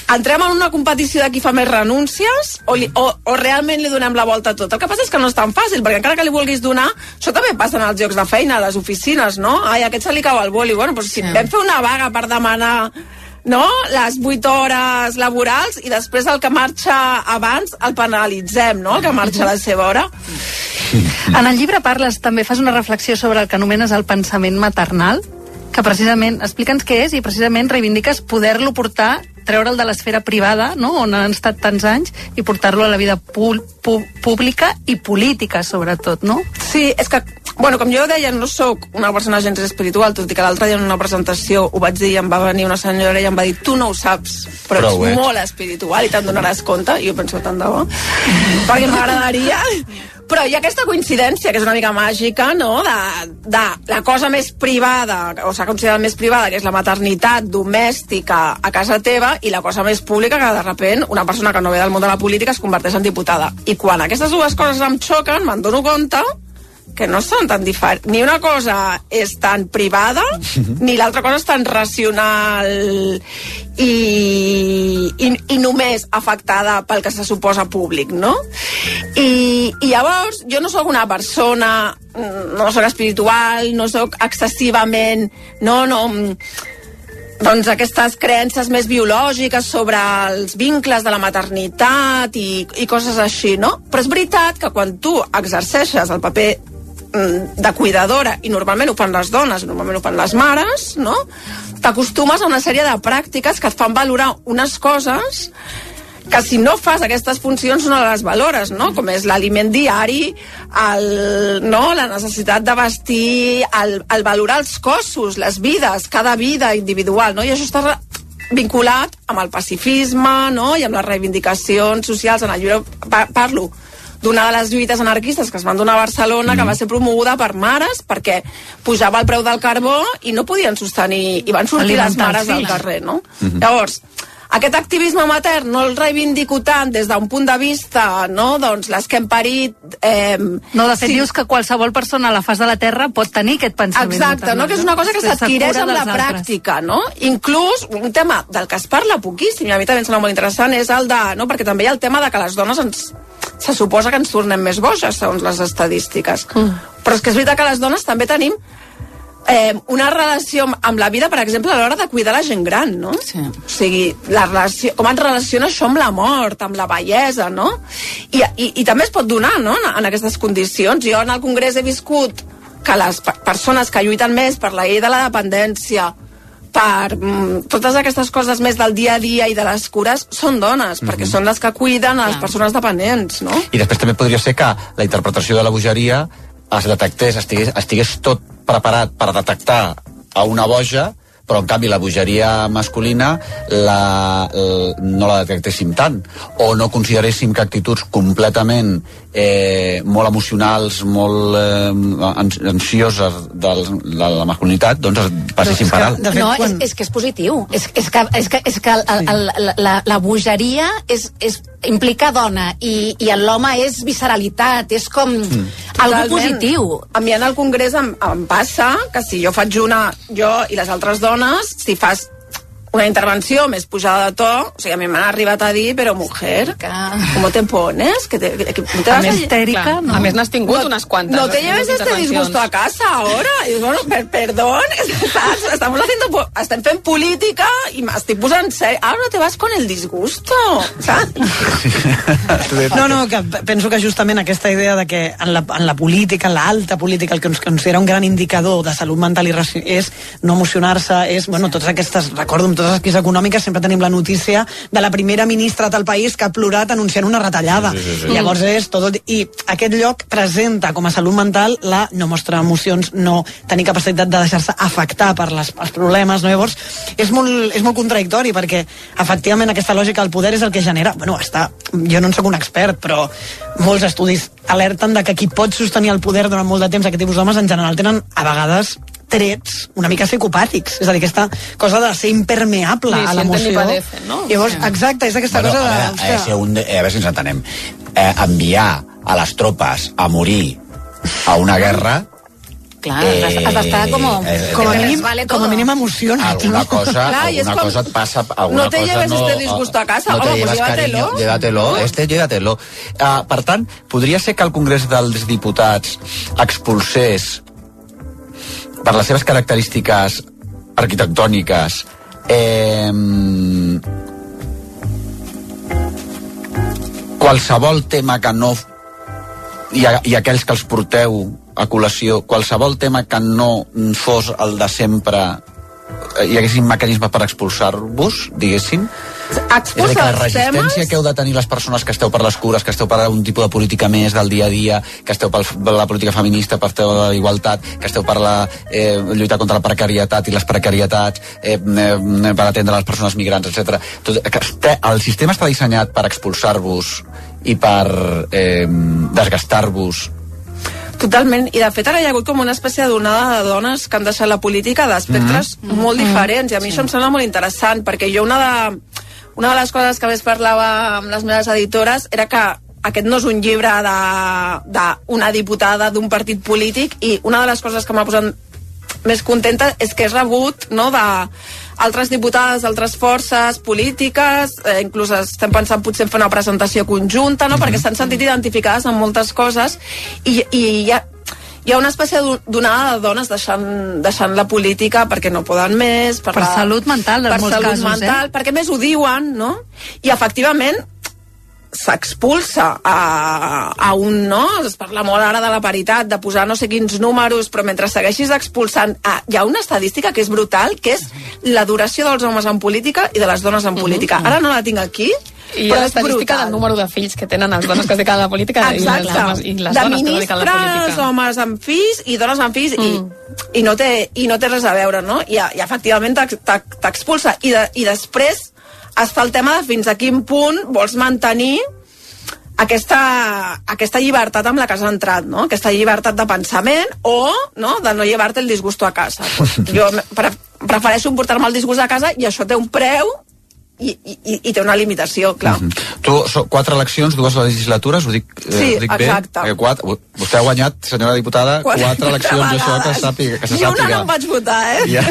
entrem en una competició de qui fa més renúncies o realment li donem la volta a tot? El que passa és que no és tan fàcil, perquè encara que li vulguis donar, això també passa en els llocs de feina, a les oficines, no? Ai, a aquest se li cau el boli. Bueno, doncs si vam fer una vaga per demanar, no?, les 8 hores laborals i després el que marxa abans el penalitzem, no?, el que marxa a la seva hora. En el llibre parles, també fas una reflexió sobre el que anomenes el pensament maternal, que precisament, explica'ns què és, i precisament reivindiques poder-lo portar, treure'l de l'esfera privada, no?, on han estat tants anys, i portar-lo a la vida pública i política, sobretot, no? Sí, és que, bueno, com jo deia, no sóc una persona gens espiritual, tot i que l'altre dia en una presentació ho vaig dir i em va venir una senyora i em va dir, tu no ho saps, però ets molt espiritual i te'n donaràs compte. I jo penso, tant de bo, perquè m'agradaria. Però hi ha aquesta coincidència, que és una mica màgica, no?, de la cosa més privada, o s'ha considerat més privada, que és la maternitat domèstica a casa teva, i la cosa més pública, que de repent una persona que no ve del món de la política es converteix en diputada. I quan aquestes dues coses em xoquen, me'n dono compte que no són tan diferents. Ni una cosa és tan privada, ni l'altra cosa és tan racional i només afectada pel que se suposa públic, no? I llavors, jo no sóc una persona, no sóc espiritual, no sóc excessivament, doncs aquestes creences més biològiques sobre els vincles de la maternitat i coses així, no? Però és veritat que quan tu exerceixes el paper de cuidadora, i normalment ho fan les dones, normalment ho fan les mares, no?, t'acostumes a una sèrie de pràctiques que et fan valorar unes coses que si no fas aquestes funcions no les valores, no?, com és l'aliment diari, la necessitat de vestir, el valorar els cossos, les vides, cada vida individual, no?, i això està vinculat amb el pacifisme, no?, i amb les reivindicacions socials. En el llibre parlo d'una de les lluites anarquistes que es van donar a Barcelona, que va ser promoguda per mares, perquè pujava el preu del carbó i no podien sostenir, i van sortir les mares al carrer, no? Llavors, aquest activisme matern no el reivindico tant des d'un punt de vista, no?, doncs les que hem parit... No, de fet dius que qualsevol persona a la faç de la Terra pot tenir aquest pensament maternal. Exacte, no?, que és una cosa que s'adquireix amb la pràctica, no? Inclús, un tema del que es parla poquíssim, i a mi també em sembla molt interessant, és el de... no?, perquè també hi ha el tema de que les dones se suposa que ens tornem més boges, segons les estadístiques. Però és que és veritat que les dones també tenim una relació amb la vida, per exemple, a l'hora de cuidar la gent gran, no? Sí. O sigui, la relació, com ens relaciona això amb la mort, amb la bellesa, no? I també es pot donar, no?, en aquestes condicions. Jo en el Congrés he viscut que les persones que lluiten més per la llei de la dependència, per totes aquestes coses més del dia a dia i de les cures, són dones, perquè són les que cuiden a les persones dependents, no? I després també podria ser que la interpretació de la bogeria es detectés, estigués tot preparat per detectar a una boja, però en canvi la bogeria masculina no la detectéssim tant, o no consideréssim que actituds completament molt emocionals, molt ansioses de la masculinitat, doncs es passessin per alt. No, és que és positiu. És que la bogeria implica dona, i l'home és visceralitat, és com algo positiu. A mi en el Congrés em passa que si jo faig jo i les altres dones, si fas una intervenció més pujada de to, o sigui, a mi m'han arribat a dir, però mujer, ¿cómo te pones? A més histèrica, no? A més n'has tingut unes quantes. No te lleves este disgusto a casa ahora. I bueno, perdón, estem fent política i m'estic posant sèrio. Ahora te vas con el disgusto, saps? No, que penso que justament aquesta idea de que en la política, en l'alta política, el que ens considera un gran indicador de salut mental és no emocionar-se, és, bueno, totes aquestes, recordo amb totes les crisis econòmiques sempre tenim la notícia de la primera ministra del país que ha plorat anunciant una retallada. Sí. Llavors és tot... I aquest lloc presenta com a salut mental la no mostrar emocions, no tenir capacitat de deixar-se afectar per els problemes, no? Llavors és molt contradictori, perquè efectivament aquesta lògica del poder és el que genera... Bueno, jo no en soc un expert, però molts estudis alerten de que qui pot sostenir el poder durant molt de temps, aquest tipus d'homes en general tenen a vegades trets una mica psicopàtics, és a dir, aquesta cosa de ser impermeable a l'emoció. No? Llavors, exacte, és aquesta cosa de... A veure si ens entenem. Enviar a les tropes a morir a una guerra Clar, has d'estar com a mínim emocionat. Alguna cosa et passa... No te lleves este disgusto a casa, no te lleves llévatelo. Llévatelo, llévatelo. Per tant, podria ser que el Congrés dels Diputats expulsés, per les seves característiques arquitectòniques, qualsevol tema que no... I aquells que els porteu a col·lació, qualsevol tema que no fos el de sempre, hi haguessin mecanismes per expulsar-vos, diguéssim? Expulsa la els resistència temes... que heu de tenir les persones que esteu per les cures, que esteu per un tipus de política més del dia a dia, que esteu per la política feminista, per la igualtat, que esteu per la lluitar contra la precarietat i les precarietats, per atendre les persones migrants, etc. El sistema està dissenyat per expulsar-vos i per desgastar-vos. Totalment, i de fet ara hi ha hagut com una espècie d'onada de dones que han deixat la política d'espectres molt diferents, i a mi això em sembla molt interessant, perquè jo una de les coses que més parlava amb les meves editores era que aquest no és un llibre d'una diputada d'un partit polític, i una de les coses que m'ha posat més contenta és que he rebut, no, d'altres diputades d'altres forces polítiques, inclús estem pensant potser en fer una presentació conjunta, no, perquè s'han sentit identificades amb moltes coses, i hi ha una espècie d'onada de dones deixant la política perquè no poden més, per salut mental en molts casos, perquè més ho diuen, no? I efectivament s'expulsa a un, no? Es parla molt ara de la paritat, de posar no sé quins números, però mentre segueixis expulsant, hi ha una estadística que és brutal, que és la duració dels homes en política i de les dones en política. Ara no la tinc aquí, i hi ha l'estadística del número de fills que tenen les dones que es dediquen a la política. Exacte. i les dones que es dediquen a la política. Ministres, homes amb fills i dones amb fills, i no té res a veure, no? I efectivament t'expulsa. I després es fa el tema de fins a quin punt vols mantenir aquesta llibertat amb la que has entrat, no? Aquesta llibertat de pensament o, no, de no llevar-te el disgusto a casa. Jo prefereixo portar-me el disgust a casa, i això té un preu i té una limitació, clar. Tu, 4 eleccions, 2 legislatures, ho dic sí, bé? exacte. Vostè ha guanyat, senyora diputada, 4 eleccions, això que se sàpiga. Jo una no em vaig votar,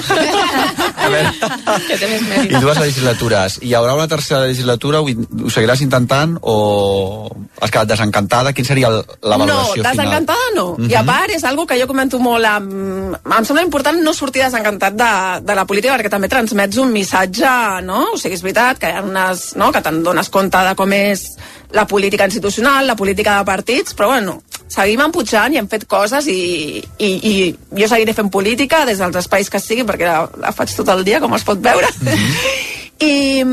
A veure, que té més mèrit. I 2 legislatures. Hi haurà una tercera legislatura? Ho seguiràs intentant o has quedat desencantada? Quin seria la valoració final? No, desencantada no. I a part, és algo que jo comento molt em sembla important no sortir desencantat de la política, perquè també transmets un missatge, no? O sigui, és veritat que hi ha unes, no? Que te'n dones compte de com és la política institucional, la política de partits, però bueno, seguim empujant i hem fet coses, i jo seguiré fent política des dels espais que sigui, perquè la faig tot el dia, com es pot veure. I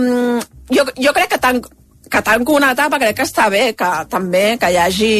jo crec que tanco una etapa, crec que està bé que també que hi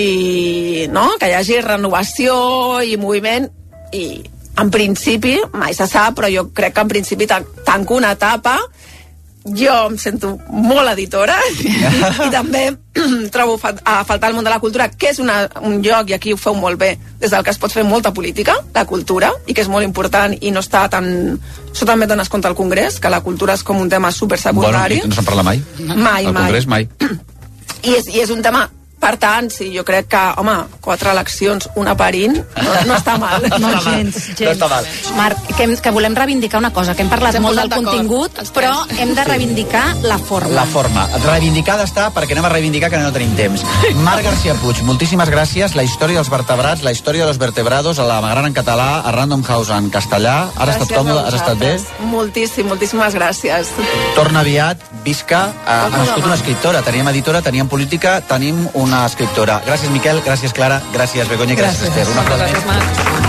hagi renovació i moviment, i en principi, mai se sap, però jo crec que en principi tanco una etapa. Jo em sento molt editora i també trobo a faltar el món de la cultura, que és un lloc, i aquí ho feu molt bé, des del que es pot fer molta política, la cultura, i que és molt important, i no està tan... Això també dones compte al Congrés, que la cultura és com un tema supersecundari. Bueno, no se'n parla mai. Mai. Al Congrés mai. I és un tema... Per tant, sí, jo crec que, home, 4 eleccions, una parint, no està mal. No està mal. Marc, que volem reivindicar una cosa, que hem parlat molt del contingut, però hem de reivindicar la forma. La forma. Reivindicada està, perquè anem a reivindicar que no tenim temps. Marc García Puig, moltíssimes gràcies. La història dels vertebrats, la història de los vertebrados, a la Magrana en català, a Random House en castellà. Has estat còmode? Has estat bé? Moltíssimes gràcies. Torna aviat, visca. Ha nascut una escriptora. Teníem editora, teníem política, tenim una escriptora. Gràcies, Miquel, gràcies, Clara, gràcies, Begoña, i gràcies, Esther. Una aplaudiment.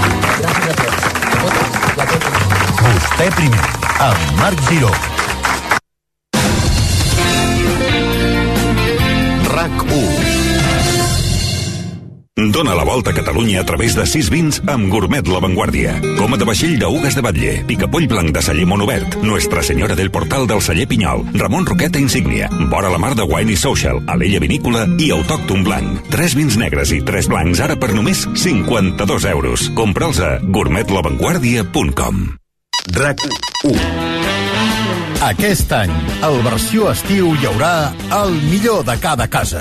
Vostè primer, amb Marc Giró. RAC1. Dóna la volta a Catalunya a través de 6 vins amb Gourmet La Vanguardia. Coma de vaixell d'Ugues de Batlle, picapoll blanc de celler Monobert, Nuestra Senyora del Portal del celler Pinyol, Ramon Roqueta Insígnia, vora la mar de Wine i Social, Alella Vinícola i Autòcton Blanc. 3 vins negres i 3 blancs ara per només 52 euros. Compra'ls a gourmetlavanguardia.com. RAC1. Aquest any, al versió estiu, hi haurà el millor de cada casa.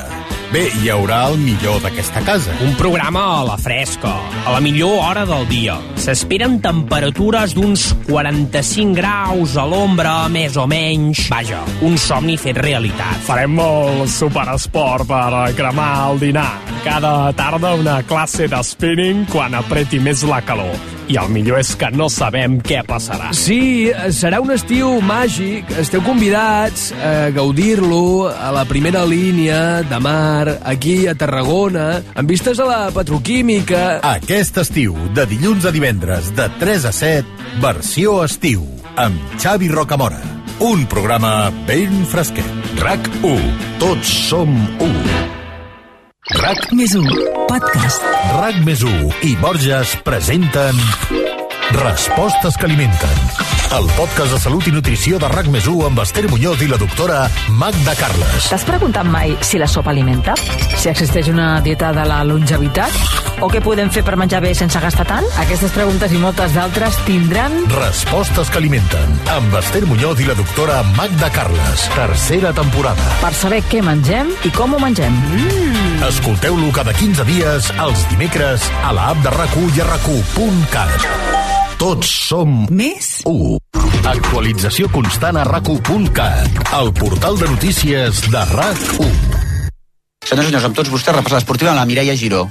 Bé, hi haurà el millor d'aquesta casa. Un programa a la fresca, a la millor hora del dia. S'esperen temperatures d'uns 45 graus a l'ombra, més o menys. Vaja, un somni fet realitat. Farem el superesport per cremar el dinar. Cada tarda una classe de spinning quan apreti més la calor. I el millor és que no sabem què passarà. Sí, serà un estiu màgic. Esteu convidats a gaudir-lo a la primera línia de mar, aquí a Tarragona, amb vistes a la petroquímica. Aquest estiu, de dilluns a divendres, de 3 a 7, versió estiu, amb Xavi Rocamora. Un programa ben fresquet. RAC1. Tots som 1. RAC+1 Podcast. RAC+1 i Borges presenten Respostes que alimenten. El podcast de salut i nutrició de RAC+1 amb Esther Muñoz i la doctora Magda Carles. T'has preguntat mai si la sopa alimenta? Si existeix una dieta de la longevitat? O què podem fer per menjar bé sense gastar tant? Aquestes preguntes i moltes d'altres tindran... Respostes que alimenten amb Esther Muñoz i la doctora Magda Carles. Tercera temporada. Per saber què mengem i com ho mengem. Escolteu-lo cada 15 dies, els dimecres, a l'app de RAC1 i a RAC1.cat. Tots som més 1. Actualització constant a RAC1.cat, el portal de notícies de RAC1. Senyors i senyors, amb tots vostès, repassada esportiva amb la Mireia Giró.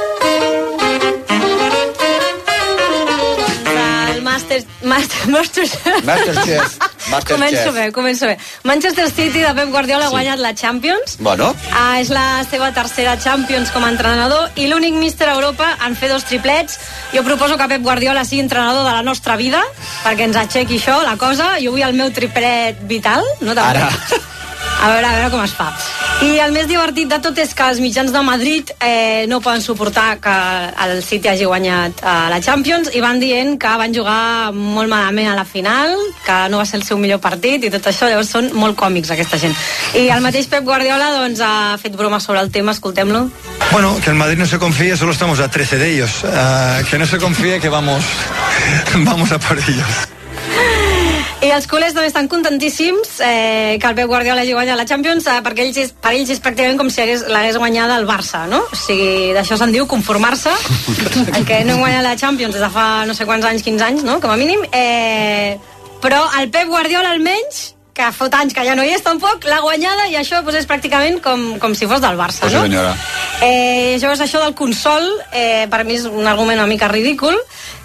Masterchef. Començo bé. Manchester City de Pep Guardiola ha guanyat la Champions. Bueno. És la seva tercera Champions com a entrenador i l'únic míster a Europa en fer 2 triplets. Jo proposo que Pep Guardiola sigui entrenador de la nostra vida, perquè ens aixequi això, la cosa. Jo vull el meu triplet vital, no? Ara. A veure com es fa. I el més divertit de tot és que els mitjans de Madrid no poden suportar que el City hagi guanyat la Champions i van dient que van jugar molt malament a la final, que no va ser el seu millor partit i tot això, llavors són molt còmics aquesta gent. I el mateix Pep Guardiola doncs, ha fet broma sobre el tema, escoltem-lo. Bueno, que el Madrid no se confíe, solo estamos a 13 de ellos. Que no se confíe, que vamos a por ellos. I els culers també estan contentíssims que el Pep Guardiola hagi guanyat la Champions, perquè per ells és pràcticament com si l'hagués guanyada el Barça, no? O sigui, d'això se'n diu conformar-se, que no hem guanyat la Champions des de fa no sé quants anys, 15 anys, no? Com a mínim. Però el Pep Guardiola almenys, que fot anys que ja no hi és tampoc, l'ha guanyada i això doncs, és pràcticament com si fos del Barça, no? Llavors això del consol per mi és un argument una mica ridícul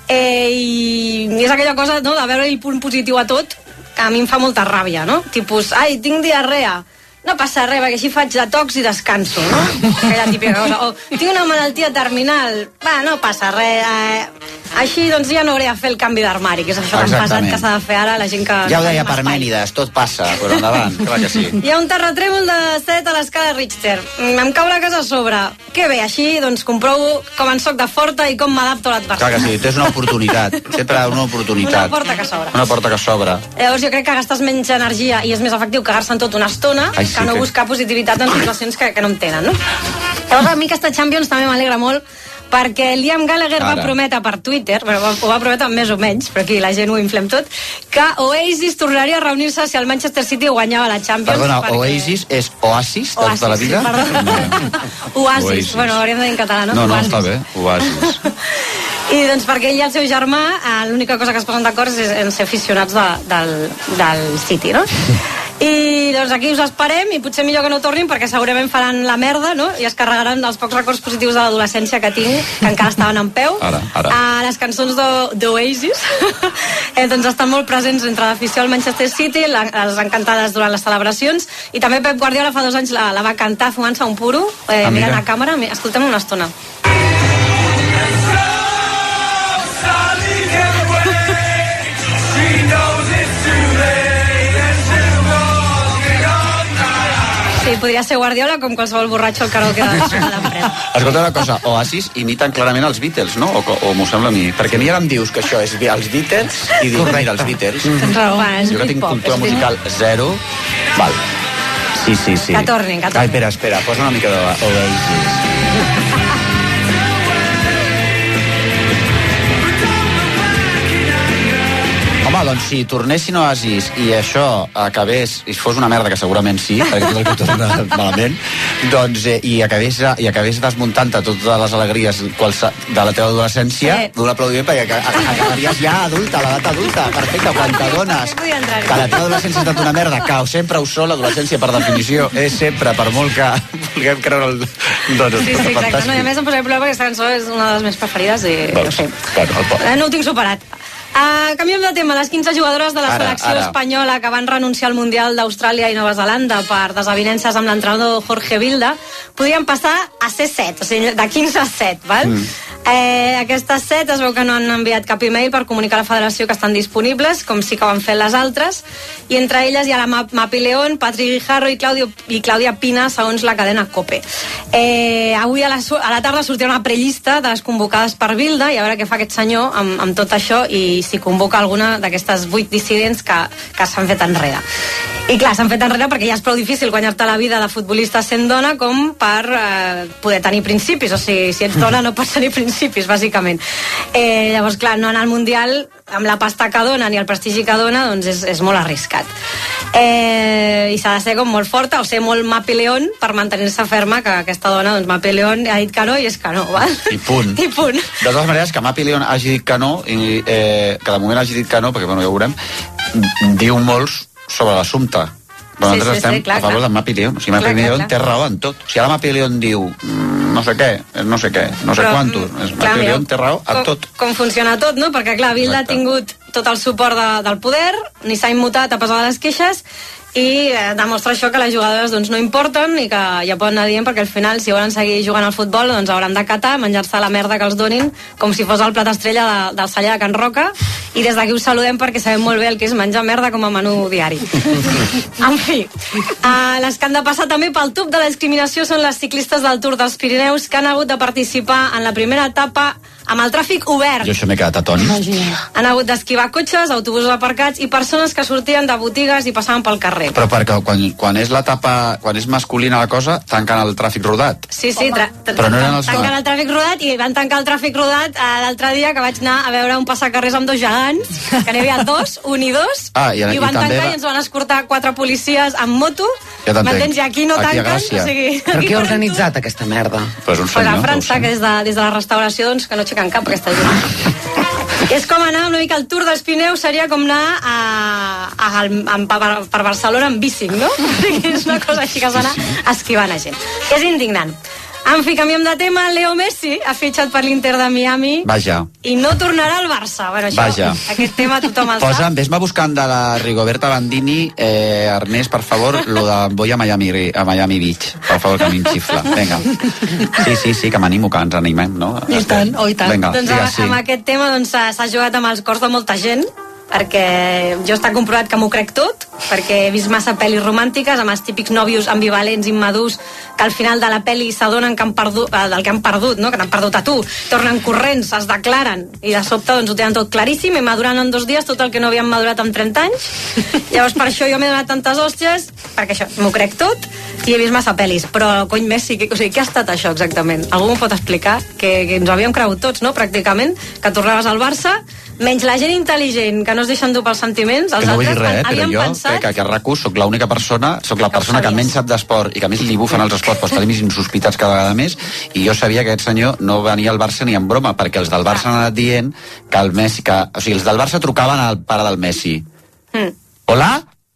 i és aquella cosa, no?, de veure el punt positiu a tot, que a mi em fa molta ràbia, no? Tipus, ai, tinc diarrea, no passa res, perquè així faig detox i descanso, no? Aquella típica cosa. O tinc una malaltia terminal, va, no passa res, així doncs ja no hauré de fer el canvi d'armari, que és això tan pesat que s'ha de fer ara la gent que... Ja ho deia Parmènides, tot passa, però endavant, clar que sí. Hi ha un terratrèmol de 7 a l'escala Richter. Em cau la casa a sobre. Que bé, així doncs comprovo com en soc de forta i com m'adapto a l'adversitat. Clar que sí, és una oportunitat, sempre una oportunitat. Una porta que s'obre. Una porta que s'obre. Llavors jo crec que gastes menys energia i és més efectiu cagar-se en tot una estona que no buscar positivitat en situacions que no en tenen, no? Llavors a mi aquesta Champions també m'alegra molt perquè Liam Gallagher va prometre per Twitter, ho va prometre més o menys, però aquí la gent ho inflem tot, que Oasis tornaria a reunir-se si el Manchester City guanyava la Champions. Perdona, perquè... Oasis és Oasis de tota la vida? Oasis, bueno, hauríem de dir en català, no? No, està bé, Oasis. I doncs perquè ell i el seu germà l'única cosa que es posen d'acord és en ser aficionats del City, no? I doncs aquí us esperem i potser millor que no tornin perquè segurament faran la merda, no? I es carregaran els pocs records positius de l'adolescència que tinc, que encara estaven en peu. Les cançons d'Oasis doncs estan molt presents entre l'afició al Manchester City, les han cantades durant les celebracions i també Pep Guardiola fa 2 anys la va cantar fumant-se un puro, mirant a càmera. Escoltem una estona. Sí, podria ser Guardiola com qualsevol borratxo al karaoke de l'empresa. Escolta una cosa, Oasis imiten clarament els Beatles, no? O m'ho sembla a mi? Perquè a mi ara em dius que això és els Beatles i dius, mira, els Beatles. Tens raó, és jo que tinc cultura musical zero. Val. Sí. Que tornin. Ai, espera, posa una mica d'Oasis. Home, doncs si tornessin Oasis i això acabés, i fos una merda, que segurament sí, perquè tot el que torna malament, doncs, i acabés desmuntant-te totes les alegries de la teva adolescència, d'un aplaudiment, perquè acabaries ja adulta, a l'edat adulta, perfecte, quan t'adones que la teva adolescència ha estat una merda, que sempre ho són, l'adolescència per definició és sempre, per molt que vulguem creure el... Sí, exacte, no, i a més em posaré problema perquè aquesta cançó és una de les més preferides i no sé, no ho tinc superat. Canviem de tema. Les 15 jugadores de la selecció espanyola que van renunciar al Mundial d'Austràlia i Nova Zelanda per desavinences amb l'entrenador Jorge Vilda podrien passar a ser 7, o sigui, de 15 a 7, val? Aquestes 7 es veu que no han enviat cap email per comunicar a la federació que estan disponibles, com sí que ho han fet les altres, i entre elles hi ha la Mapi León, Patrick Guijarro i Clàudia Pina, segons la cadena COPE. Avui a la tarda sortirà una prellista de les convocades per Vilda i a veure què fa aquest senyor amb tot això i si convoca alguna d'aquestes 8 dissidents que s'han fet enrere. I clar, s'han fet enrere perquè ja és prou difícil guanyar-te la vida de futbolista sent dona com per poder tenir principis, o sigui, si ets dona no pots tenir principis, bàsicament. Llavors, clar, no anar al Mundial amb la pasta que donen i el prestigi que dona, doncs és molt arriscat. I s'ha de ser com molt forta o ser molt Mapi León per mantenir-se ferma que aquesta dona, doncs Mapi León ha dit que no i és que no, val? I punt. I punt. De totes maneres, que Mapi León hagi dit que no i que de moment hagi dit que no, perquè bueno, ja ho veurem, diu molts sobre l'assumpte. Però nosaltres estem a favor de Mapi León. O sigui, Mapi León té raó en tot. Si ara Mapi León diu no sé què, no sé quantos, Mapi León té raó a tot. Com funciona tot, no? Perquè clar, Vilda ha tingut tot el suport del poder, ni s'ha immutat a pesar de les queixes, i demostra això que les jugadores doncs, no importen i que ja poden anar dient perquè al final si volen seguir jugant al futbol doncs hauran d'acatar, menjar-se la merda que els donin com si fos el plat estrella del celler de Can Roca i des d'aquí us saludem perquè sabem molt bé el que és menjar merda com a menú diari. En fi, les que han de passar també pel tub de la discriminació són les ciclistes del Tour dels Pirineus que han hagut de participar en la primera etapa amb el tràfic obert. Jo això m'he quedat atònit. Han hagut d'esquivar cotxes, autobusos aparcats i persones que sortien de botigues i passaven pel carrer. Però perquè quan és l'etapa, quan és masculina la cosa, tanquen el tràfic rodat. Sí, però no eren els... tanquen el tràfic rodat i van tancar el tràfic rodat l'altre dia que vaig anar a veure un passacarrers amb 2 gegants, que n'hi havia 2, un i 2, i van tancar i ens van escortar 4 policies amb moto. M'entens? I aquí no tanquen. O sigui, per què ha organitzat aquesta merda? Pues un senyor, a França, que des de la restauració doncs, que no aixequen cap aquesta gent. És com anar una mica al Tour dels Pirineus, seria com anar per Barcelona amb bici, no? És una cosa així que has d'anar esquivant a gent. És indignant. En fi, canviem de tema. Leo Messi ha fitxat per l'Inter de Miami. Vaja. I no tornarà al Barça. Bueno, això, vaja. Aquest tema tothom el sap. Vés-me buscant de la Rigoberta Bandini, Ernest, per favor, lo de voy a Miami Beach. Per favor, que m'enxifla. Vinga. Sí, que m'animo, que ens animem, no? I tant, i tant. Vinga, doncs amb aquest tema s'ha jugat amb els cors de molta gent, perquè jo està comprovat que m'ho crec tot, perquè he vist massa pel·lis romàntiques amb els típics nòvios ambivalents, immadurs, que al final de la pel·li s'adonen que del que han perdut, no? Que t'han perdut a tu, tornen corrents, es declaren i de sobte doncs, ho tenen tot claríssim i maduran en 2 dies tot el que no havien madurat en 30 anys. Llavors per això jo m'he donat tantes hòsties, perquè això, m'ho crec tot i he vist massa pel·lis, però cony Messi, o sigui, què ha estat això exactament? Algú m'ho pot explicar? Que ens ho havíem cregut tots, no? Pràcticament, que tornaves al Barça, menys la gent intel·ligent que no es deixen dur pels sentiments, els no vull dir res, havien però jo pensat... crec que a RAC1 soc l'única persona, soc la persona que menys sap d'esport i que més li bufen els esports, però està més insospitats cada vegada més, i jo sabia que aquest senyor no venia al Barça ni en broma, perquè els del Barça han anat dient que el Messi, o sigui, els del Barça trucaven al pare del Messi. Hola?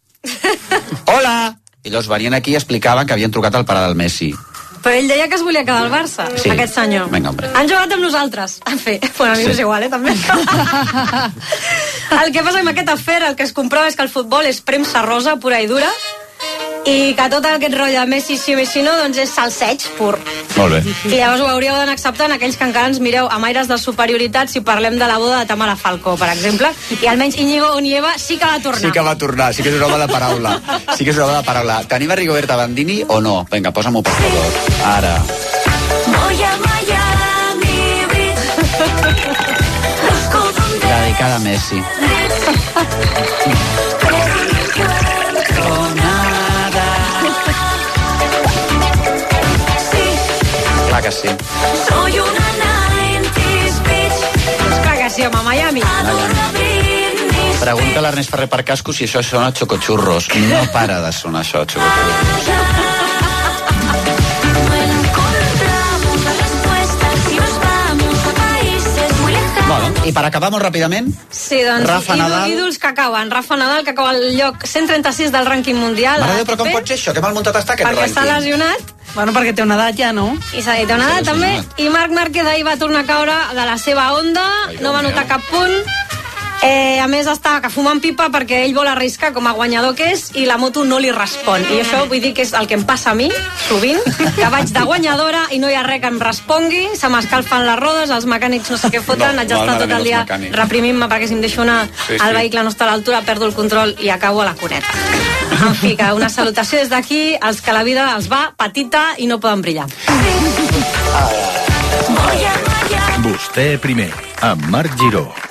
Hola! I llavors venien aquí i explicaven que havien trucat al pare del Messi. Però ell deia que es volia quedar al Barça, sí. Aquest senyor. Vinga, hombre. Han jugat amb nosaltres. En fi, bueno, a mi és igual, també. El que passa amb aquest afer, el que es comprova és que el futbol és premsa rosa, pura i dura, i que tot aquest rotllo de Messi sí, Messi no, doncs és salseig pur. Molt bé. I llavors ho hauríeu d'anar acceptant aquells que encara ens mireu amb aires de superioritat si parlem de la boda de Tamara Falcó, per exemple, i almenys Íñigo Onieva sí que va tornar. Sí que va tornar, sí que és un home de paraula. Sí que és un home de paraula. Tenim a Rigoberta Bandini o no? Vinga, posa-m'ho, per favor. Ara. Voy a Miami Beach. Dedicada a Messi. Clar que sí. Soy una 90s bitch. Pues clar que sí, home, Miami. Però Pregunta l'Ernest Ferrer per Casco si això sona xocochurros. No para de sonar això, xocochurros. Bueno, i per acabar molt ràpidament, sí, doncs, Rafa Nadal. Ídols que acaben. Rafa Nadal, que acaba al lloc 136 del rànquing mundial. Mare de Déu, però com pot ser això? Que mal muntat està aquest perquè rànquing? Perquè s'ha lesionat. Bueno, perquè té una edat ja, no? I té una edat també. I Marc Márquez ahir va tornar a caure de la seva onda, no va notar cap punt. A més, està que fumant pipa perquè ell vol arriscar com a guanyador que és i la moto no li respon. I això vull dir que és el que em passa a mi, sovint, que vaig de guanyadora i no hi ha res que em respongui, se m'escalfen les rodes, els mecànics no sé què foten, haig d'estar tot el dia reprimint-me perquè si em deixo anar el vehicle no està a l'altura, perdo el control i acabo a la cuneta. En fi, que una salutació des d'aquí als que la vida els va petita i no poden brillar. Vostè primer, amb Marc Giró.